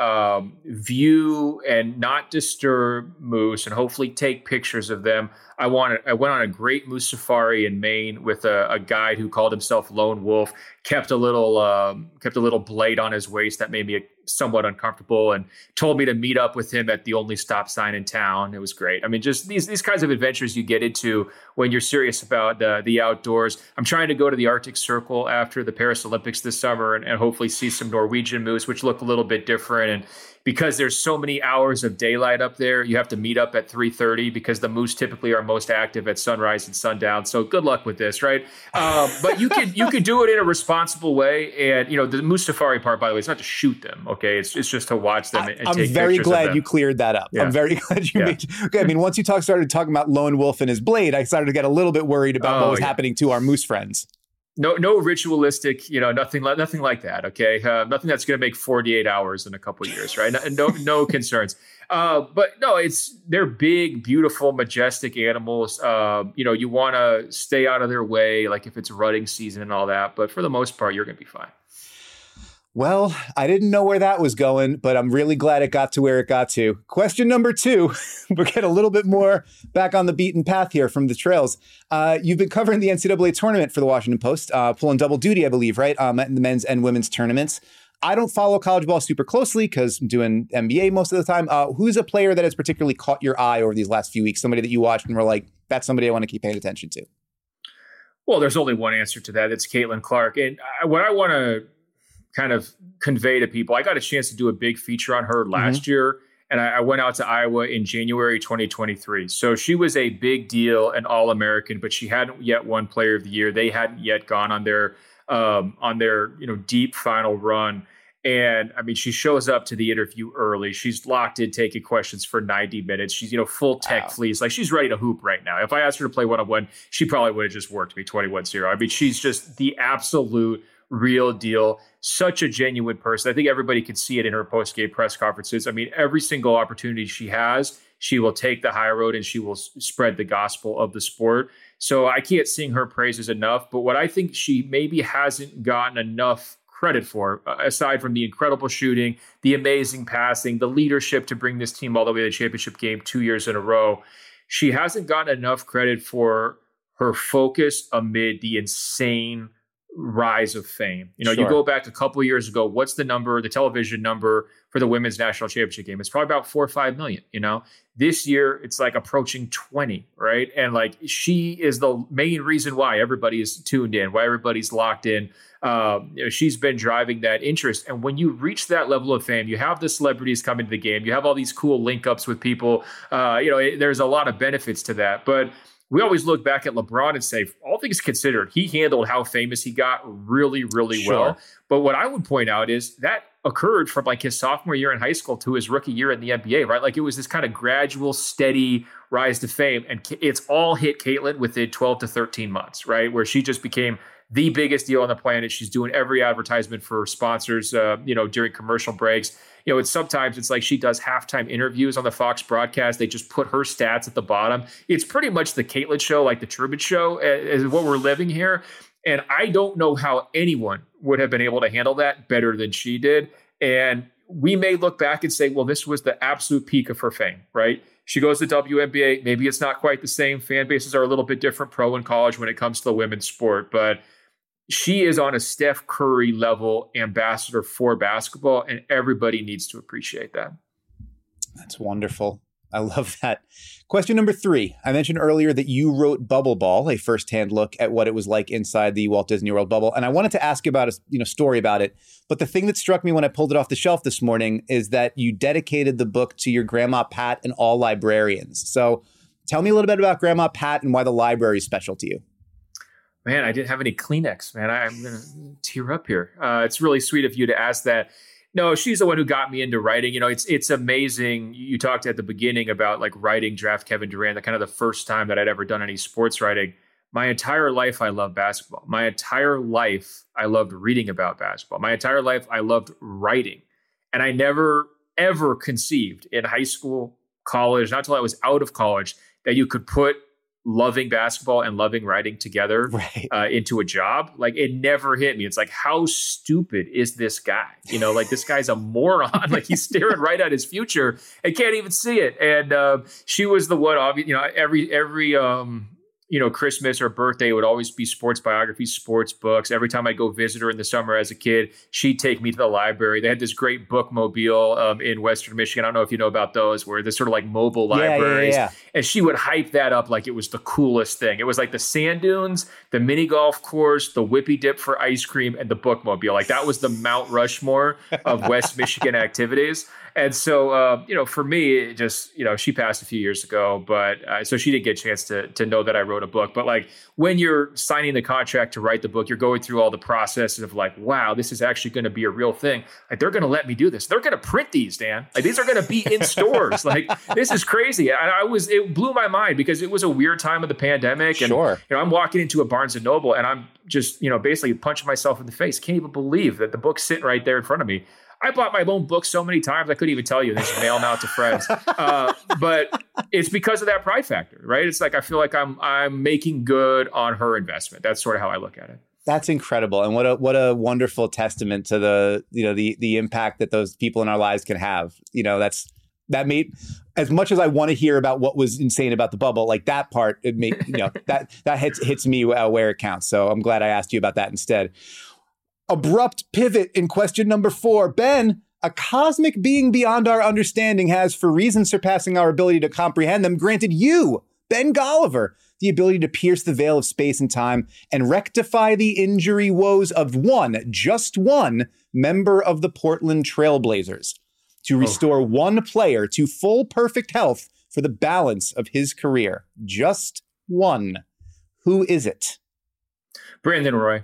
view and not disturb moose and hopefully take pictures of them. I went on a great moose safari in Maine with a guide who called himself Lone Wolf, kept a little blade on his waist that made me somewhat uncomfortable, and told me to meet up with him at the only stop sign in town. It was great. I mean, just these kinds of adventures you get into when you're serious about the outdoors. I'm trying to go to the Arctic Circle after the Paris Olympics this summer and hopefully see some Norwegian moose, which look a little bit different. And because there's so many hours of daylight up there, you have to meet up at 3:30 because the moose typically are most active at sunrise and sundown. So good luck with this, right? But you could do it in a responsible way. And the moose safari part, by the way, it's not to shoot them. Okay, it's just to watch them and take pictures. I'm very glad you cleared that up. Yeah. I'm very glad you made. Okay, I mean, once you started talking about Lone Wolf and his blade, I started to get a little bit worried about what was happening to our moose friends. No ritualistic, nothing like that. Okay. Nothing that's going to make 48 hours in a couple of years. Right. No concerns. But no, they're big, beautiful, majestic animals. You want to stay out of their way, like if it's rutting season and all that. But for the most part, you're going to be fine. Well, I didn't know where that was going, but I'm really glad it got to where it got to. Question number 2, we're getting a little bit more back on the beaten path here from the trails. You've been covering the NCAA tournament for the Washington Post, pulling double duty, I believe, right? In the men's and women's tournaments. I don't follow college ball super closely because I'm doing NBA most of the time. Who's a player that has particularly caught your eye over these last few weeks? Somebody that you watched and were like, that's somebody I want to keep paying attention to. Well, there's only one answer to that. It's Caitlin Clark. And what I want to kind of convey to people, I got a chance to do a big feature on her last year, and I went out to Iowa in January 2023. So she was a big deal, an All-American, but she hadn't yet won Player of the Year. They hadn't yet gone on their deep final run. And I mean, she shows up to the interview early. She's locked in, taking questions for 90 minutes. She's, full tech fleece. Like, she's ready to hoop right now. If I asked her to play one-on-one, she probably would have just worked me 21-0. I mean, she's just the absolute real deal. Such a genuine person. I think everybody can see it in her post-game press conferences. I mean, every single opportunity she has, she will take the high road and she will spread the gospel of the sport. So I can't sing her praises enough. But what I think she maybe hasn't gotten enough credit for, aside from the incredible shooting, the amazing passing, the leadership to bring this team all the way to the championship game 2 years in a row, she hasn't gotten enough credit for her focus amid the insane rise of fame. You go back a couple of years ago, what's the television number for the women's national championship game? It's probably about 4 or 5 million, This year, it's like approaching 20, right? And like, she is the main reason why everybody is tuned in, why everybody's locked in. She's been driving that interest. And when you reach that level of fame, you have the celebrities come into the game, you have all these cool link ups with people. There's a lot of benefits to that. But we always look back at LeBron and say, all things considered, he handled how famous he got really, really well. But what I would point out is that occurred from like his sophomore year in high school to his rookie year in the NBA, right? Like, it was this kind of gradual, steady rise to fame. And it's all hit Caitlin within 12 to 13 months, right? Where she just became the biggest deal on the planet. She's doing every advertisement for sponsors, during commercial breaks. It's like she does halftime interviews on the Fox broadcast. They just put her stats at the bottom. It's pretty much the Caitlin show, like the Truman Show, is what we're living here. And I don't know how anyone would have been able to handle that better than she did. And we may look back and say, well, this was the absolute peak of her fame, right? She goes to WNBA. Maybe it's not quite the same. Fan bases are a little bit different pro and college when it comes to the women's sport. But she is on a Steph Curry level ambassador for basketball, and everybody needs to appreciate that. That's wonderful. I love that. Question number 3. I mentioned earlier that you wrote Bubble Ball, a firsthand look at what it was like inside the Walt Disney World bubble. And I wanted to ask you about a story about it. But the thing that struck me when I pulled it off the shelf this morning is that you dedicated the book to your grandma, Pat, and all librarians. So tell me a little bit about Grandma Pat and why the library is special to you. Man, I didn't have any Kleenex, man. I'm going to tear up here. It's really sweet of you to ask that. No, she's the one who got me into writing. It's amazing. You talked at the beginning about like writing Draft Kevin Durant, the kind of the first time that I'd ever done any sports writing. My entire life, I loved basketball. My entire life, I loved reading about basketball. My entire life, I loved writing. And I never, ever conceived in high school, college, not until I was out of college, that you could put loving basketball and loving writing together into a job. Like, it never hit me. It's like, how stupid is this guy? Like, this guy's a moron. Like, he's staring right at his future and can't even see it. And she was the one, every Christmas or birthday would always be sports biographies, sports books. Every time I'd go visit her in the summer as a kid, she'd take me to the library. They had this great bookmobile in Western Michigan. I don't know if you know about those, where there's sort of like mobile libraries. Yeah. And she would hype that up like it was the coolest thing. It was like the sand dunes, the mini golf course, the whippy dip for ice cream, and the bookmobile. Like, that was the Mount Rushmore of West Michigan activities. And so, for me, it just, she passed a few years ago, but so she didn't get a chance to know that I wrote a book. But like when you're signing the contract to write the book, you're going through all the processes of like, wow, this is actually going to be a real thing. Like they're going to let me do this. They're going to print these, Dan. Like these are going to be in stores. Like this is crazy. And it blew my mind because it was a weird time of the pandemic. And, Sure. I'm walking into a Barnes and Noble and I'm just, basically punching myself in the face. Can't even believe that the book's sitting right there in front of me. I bought my own book so many times I couldn't even tell you. They just mail them out to friends. But it's because of that pride factor, right? It's like I feel like I'm making good on her investment. That's sort of how I look at it. That's incredible, and what a wonderful testament to the impact that those people in our lives can have. That made, as much as I want to hear about what was insane about the bubble, like that part, it made that hits me where it counts. So I'm glad I asked you about that instead. Abrupt pivot in question number 4. Ben, a cosmic being beyond our understanding has, for reasons surpassing our ability to comprehend them, granted you, Ben Golliver, the ability to pierce the veil of space and time and rectify the injury woes of just one member of the Portland Trailblazers, to restore one player to full perfect health for the balance of his career. Just one. Who is it? Brandon Roy.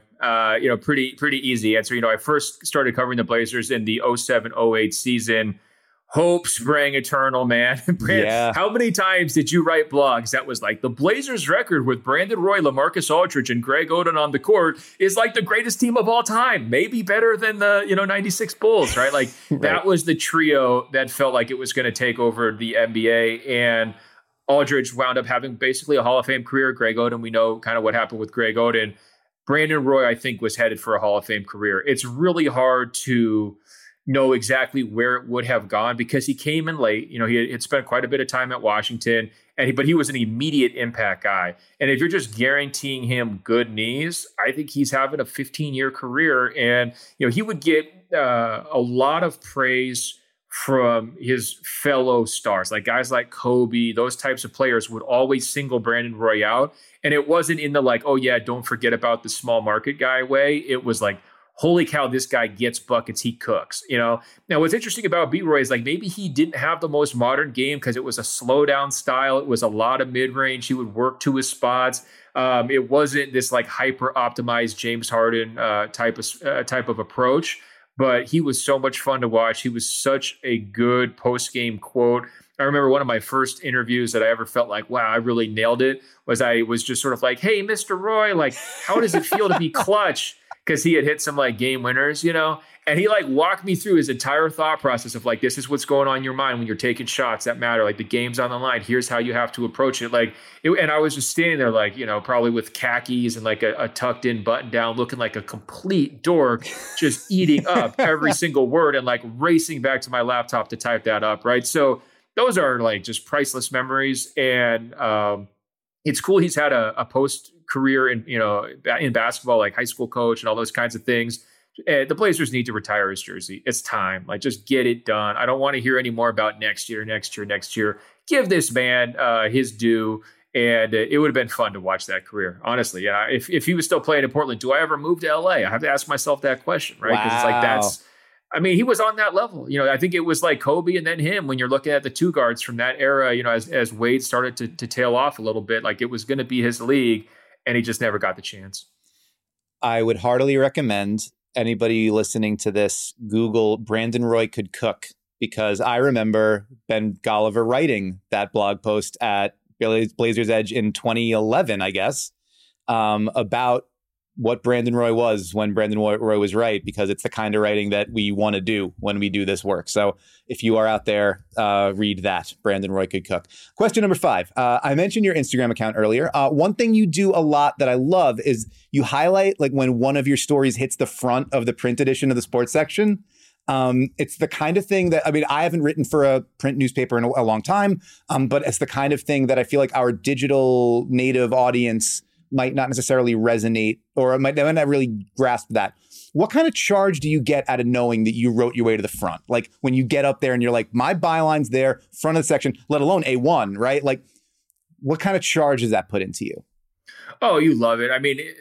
Pretty easy answer. I first started covering the Blazers in the 07-08 season. Hope sprang eternal, man. Yeah. How many times did you write blogs that was like the Blazers record with Brandon Roy, LaMarcus Aldridge, and Greg Oden on the court is like the greatest team of all time, maybe better than the 96 Bulls, right? Like right. That was the trio that felt like it was going to take over the NBA, and Aldridge wound up having basically a Hall of Fame career. Greg Oden, we know kind of what happened with Greg Oden. Brandon Roy, I think, was headed for a Hall of Fame career. It's really hard to know exactly where it would have gone because he came in late. He had spent quite a bit of time at Washington, but he was an immediate impact guy. And if you're just guaranteeing him good knees, I think he's having a 15-year career. And, he would get a lot of praise from his fellow stars, like guys like Kobe. Those types of players would always single Brandon Roy out. And it wasn't in the like, oh yeah, don't forget about the small market guy way. It was like, holy cow, this guy gets buckets, he cooks, Now, what's interesting about B-Roy is like maybe he didn't have the most modern game because it was a slow down style. It was a lot of mid-range. He would work to his spots. It wasn't this like hyper optimized James Harden type of approach, but he was so much fun to watch. He was such a good post-game quote. I remember one of my first interviews that I ever felt like, wow, I really nailed it, was I was just sort of like, hey, Mr. Roy, like, how does it feel to be clutch? Because he had hit some like game winners, and he like walked me through his entire thought process of like, this is what's going on in your mind when you're taking shots that matter. Like the game's on the line. Here's how you have to approach it. And I was just standing there like, probably with khakis and like a tucked in button down, looking like a complete dork, just eating up every single word and like racing back to my laptop to type that up. Right. So those are like just priceless memories. And it's cool. He's had a post career in basketball, like high school coach and all those kinds of things. The Blazers need to retire his jersey. It's time. Like, just get it done. I don't want to hear any more about next year. Give this man his due. And it would have been fun to watch that career. Honestly, yeah. If he was still playing in Portland, do I ever move to LA? I have to ask myself that question, right? Because it's like he was on that level. I think it was like Kobe and then him when you're looking at the two guards from that era, as Wade started to tail off a little bit, like it was going to be his league. And he just never got the chance. I would heartily recommend anybody listening to this Google Brandon Roy could cook, because I remember Ben Golliver writing that blog post at Blazers Edge in 2011, I guess, about what Brandon Roy was when Brandon Roy was right, because it's the kind of writing that we want to do when we do this work. So if you are out there, read that. Brandon Roy could cook. Question number 5. I mentioned your Instagram account earlier. One thing you do a lot that I love is you highlight like when one of your stories hits the front of the print edition of the sports section. It's the kind of thing that, I haven't written for a print newspaper in a long time, but it's the kind of thing that I feel like our digital native audience might not necessarily resonate, or they might not really grasp that. What kind of charge do you get out of knowing that you wrote your way to the front? Like when you get up there and you're like, my byline's there, front of the section, let alone A1, right? Like what kind of charge does that put into you? Oh, you love it.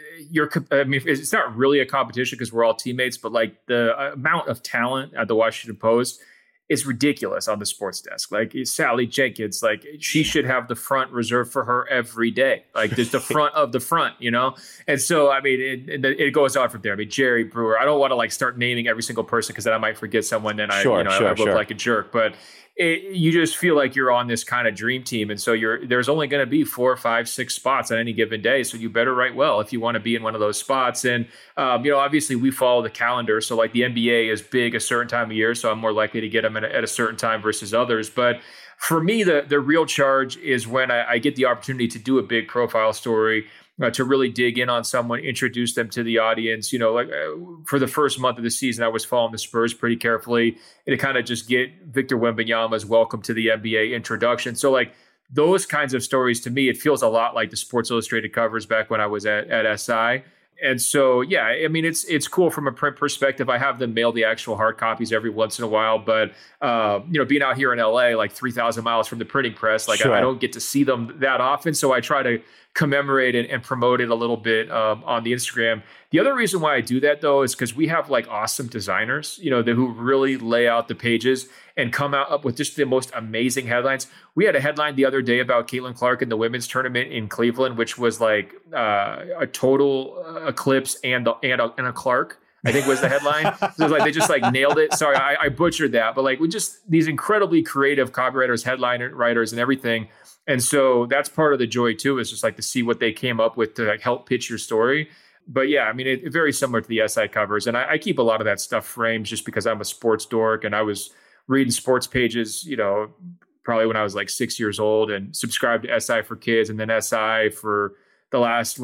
It's not really a competition because we're all teammates, but like the amount of talent at the Washington Post is ridiculous on the sports desk. Like Sally Jenkins, like she should have the front reserved for her every day. Like there's the front of the front, you know? And so, I mean, it goes on from there. I mean, Jerry Brewer, I don't want to like start naming every single person because then I might forget someone and I look like a jerk. But you just feel like you're on this kind of dream team. And so there's only going to be 4, 5, 6 spots on any given day. So you better write well if you want to be in one of those spots. And, obviously we follow the calendar. So like the NBA is big a certain time of year. So I'm more likely to get them at a certain time versus others. But for me, the real charge is when I get the opportunity to do a big profile story, to really dig in on someone, introduce them to the audience. For the first month of the season, I was following the Spurs pretty carefully, and to kind of just get Victor Wembanyama's welcome to the NBA introduction. So like those kinds of stories, to me, it feels a lot like the Sports Illustrated covers back when I was at SI. And so, yeah, I mean, it's cool from a print perspective. I have them mail the actual hard copies every once in a while, but being out here in LA, like 3,000 miles from the printing press, like I don't get to see them that often. So I try to commemorate and promote it a little bit on the Instagram. The other reason why I do that, though, is because we have like awesome designers, who really lay out the pages and come up with just the most amazing headlines. We had a headline the other day about Caitlin Clark in the women's tournament in Cleveland, which was like a total eclipse and a Clark, I think was the headline. So it was like they just like nailed it. Sorry, I butchered that, but like we just these incredibly creative copywriters, headline writers, and everything. And so that's part of the joy too, is just like to see what they came up with to like help pitch your story. But yeah, I mean, it's very similar to the SI covers. And I keep a lot of that stuff framed just because I'm a sports dork and I was reading sports pages, probably when I was like 6 years old, and subscribed to SI for Kids and then SI for the last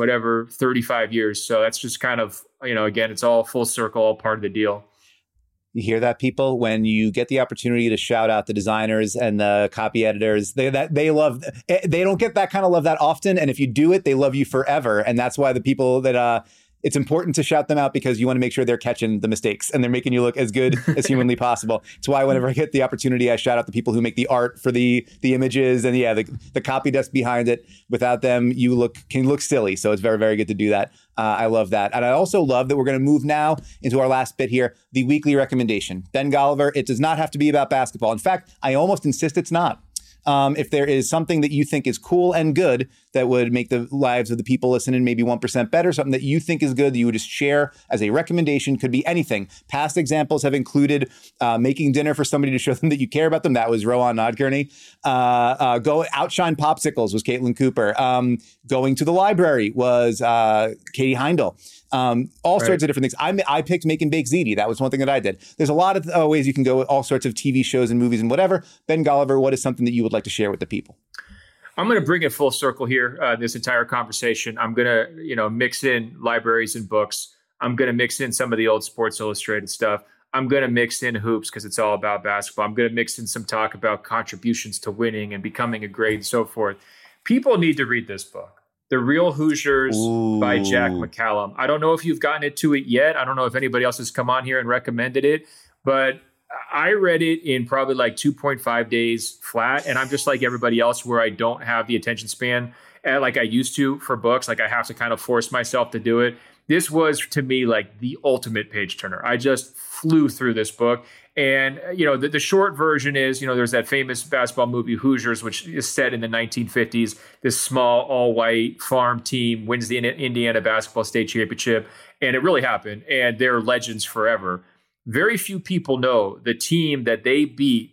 35 years. So that's just kind of, again, it's all full circle, all part of the deal. You hear that, people? When you get the opportunity to shout out the designers and the copy editors, they don't get that kind of love that often. And if you do it, they love you forever. And that's why the people that it's important to shout them out, because you want to make sure they're catching the mistakes and they're making you look as good as humanly possible. It's why whenever I get the opportunity, I shout out the people who make the art for the images and the copy desk behind it. Without them, you can look silly. So it's very, very good to do that. I love that. And I also love that we're going to move now into our last bit here, the weekly recommendation. Ben Golliver, it does not have to be about basketball. In fact, I almost insist it's not. If there is something that you think is cool and good that would make the lives of the people listening maybe 1% better, something that you think is good that you would just share as a recommendation, could be anything. Past examples have included making dinner for somebody to show them that you care about them. That was Rowan Nodgurney. Go outshine popsicles was Caitlin Cooper. Going to the library was Katie Heindel. All sorts of different things. I picked Make and Bake Ziti. That was one thing that I did. There's a lot of ways you can go with all sorts of TV shows and movies and whatever. Ben Golliver, what is something that you would like to share with the people? I'm going to bring it full circle here, this entire conversation. I'm going to, mix in libraries and books. I'm going to mix in some of the old Sports Illustrated stuff. I'm going to mix in hoops because it's all about basketball. I'm going to mix in some talk about contributions to winning and becoming a great and so forth. People need to read this book, The Real Hoosiers by Jack McCallum. I don't know if you've gotten to it yet. I don't know if anybody else has come on here and recommended it, but I read it in probably like 2.5 days flat. And I'm just like everybody else where I don't have the attention span like I used to for books. Like I have to kind of force myself to do it. This was to me like the ultimate page turner. I just flew through this book. And, the short version is, there's that famous basketball movie Hoosiers, which is set in the 1950s. This small, all-white farm team wins the Indiana basketball state championship. And it really happened. And they're legends forever. Very few people know the team that they beat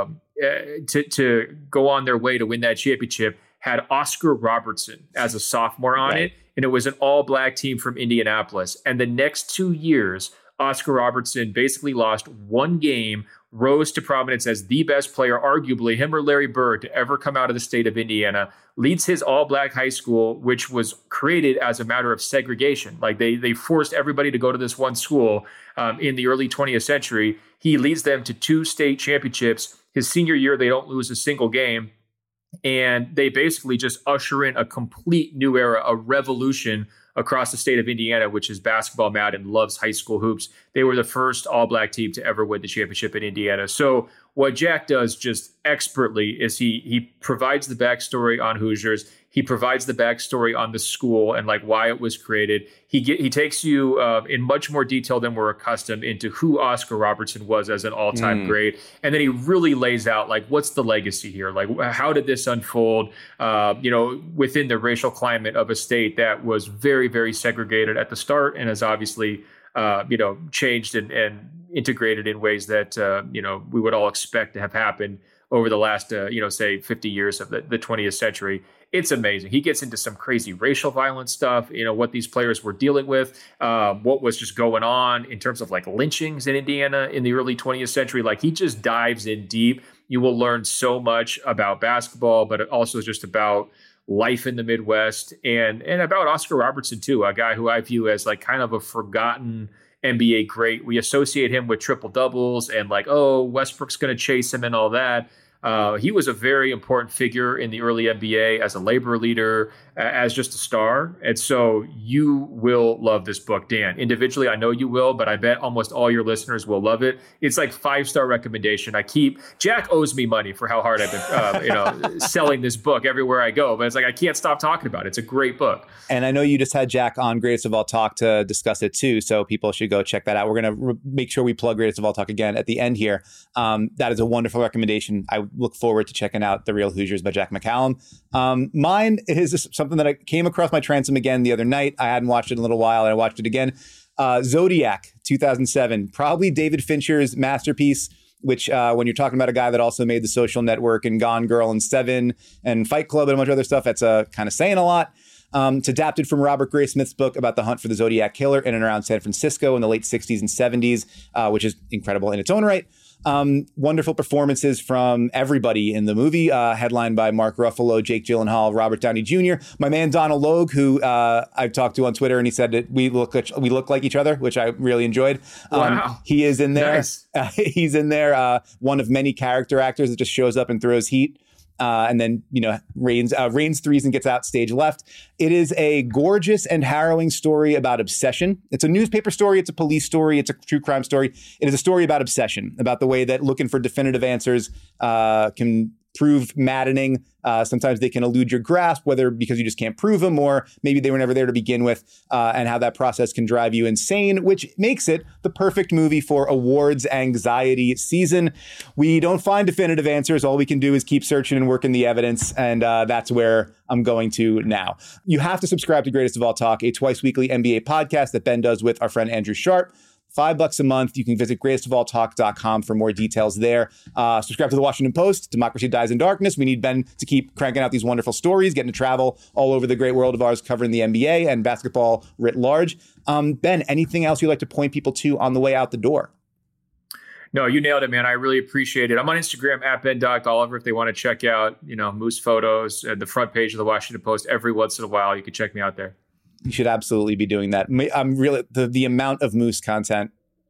to go on their way to win that championship had Oscar Robertson as a sophomore on it. And it was an all-black team from Indianapolis. And the next 2 years, Oscar Robertson basically lost one game, rose to prominence as the best player, arguably him or Larry Bird, to ever come out of the state of Indiana, leads his all-black high school, which was created as a matter of segregation. Like they forced everybody to go to this one school in the early 20th century. He leads them to 2 state championships. His senior year, they don't lose a single game. And they basically just usher in a complete new era, a revolution across the state of Indiana, which is basketball mad and loves high school hoops. They were the first all-black team to ever win the championship in Indiana. So what Jack does just expertly is he provides the backstory on Hoosiers. He provides the backstory on the school and like why it was created. He takes you in much more detail than we're accustomed into who Oscar Robertson was as an all-time great. And then he really lays out like, what's the legacy here? Like, how did this unfold, within the racial climate of a state that was very, very segregated at the start and has obviously, changed and integrated in ways that, we would all expect to have happened over the last, say 50 years of the 20th century. It's amazing. He gets into some crazy racial violence stuff, what these players were dealing with, what was just going on in terms of like lynchings in Indiana in the early 20th century. Like he just dives in deep. You will learn so much about basketball, but also just about life in the Midwest and about Oscar Robertson too, a guy who I view as like kind of a forgotten NBA great. We associate him with triple doubles and like, oh, Westbrook's going to chase him and all that. He was a very important figure in the early NBA as a labor leader, as just a star. And so you will love this book, Dan. Individually, I know you will, but I bet almost all your listeners will love it. It's like 5-star recommendation. Jack owes me money for how hard I've been, selling this book everywhere I go. But it's like, I can't stop talking about it. It's a great book. And I know you just had Jack on Greatest of All Talk to discuss it too. So people should go check that out. We're going to make sure we plug Greatest of All Talk again at the end here. That is a wonderful recommendation. I look forward to checking out The Real Hoosiers by Jack McCallum. Mine is something that I came across my transom again the other night. I hadn't watched it in a little while and I watched it again. Zodiac, 2007, probably David Fincher's masterpiece, which when you're talking about a guy that also made The Social Network and Gone Girl and Seven and Fight Club and a bunch of other stuff, that's kind of saying a lot. It's adapted from Robert Graysmith's book about the hunt for the Zodiac Killer in and around San Francisco in the late 60s and 70s, which is incredible in its own right. Wonderful performances from everybody in the movie, headlined by Mark Ruffalo, Jake Gyllenhaal, Robert Downey Jr., my man Donald Logue, who I've talked to on Twitter, and he said that we look like each other, which I really enjoyed. Wow. He is in there. Nice. He's in there, one of many character actors that just shows up and throws heat. And then, rains threes and gets out stage left. It is a gorgeous and harrowing story about obsession. It's a newspaper story. It's a police story. It's a true crime story. It is a story about obsession, about the way that looking for definitive answers can prove maddening. Sometimes they can elude your grasp, whether because you just can't prove them or maybe they were never there to begin with, and how that process can drive you insane, which makes it the perfect movie for awards anxiety season. We don't find definitive answers. All we can do is keep searching and working the evidence, and that's where I'm going to now. You have to subscribe to Greatest of All Talk, a twice-weekly NBA podcast that Ben does with our friend Andrew Sharp. $5 a month. You can visit greatestofalltalk.com for more details there. Subscribe to the Washington Post. Democracy Dies in Darkness. We need Ben to keep cranking out these wonderful stories, getting to travel all over the great world of ours, covering the NBA and basketball writ large. Ben, anything else you'd like to point people to on the way out the door? No, you nailed it, man. I really appreciate it. I'm on Instagram at Ben.Golliver if they want to check out, Moose photos and the front page of the Washington Post every once in a while. You can check me out there. You should absolutely be doing that. I'm really the amount of Moose content.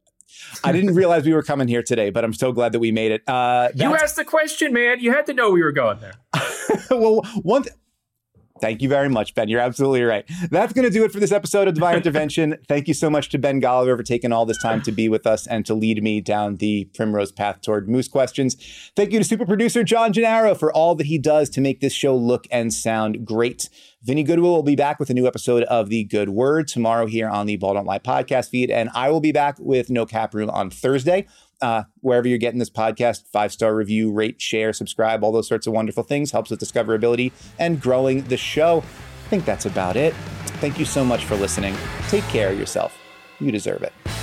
I didn't realize we were coming here today, but I'm so glad that we made it. You asked the question, man. You had to know we were going there. Well, thank you very much, Ben. You're absolutely right. That's going to do it for this episode of Divine Intervention. Thank you so much to Ben Golliver for taking all this time to be with us and to lead me down the primrose path toward Moose questions. Thank you to super producer John Gennaro for all that he does to make this show look and sound great. Vinny Goodwill will be back with a new episode of The Good Word tomorrow here on the Ball Don't Lie podcast feed. And I will be back with No Cap Room on Thursday. Wherever you're getting this podcast, 5-star review, rate, share, subscribe, all those sorts of wonderful things helps with discoverability and growing the show. I think that's about it. Thank you so much for listening. Take care of yourself. You deserve it.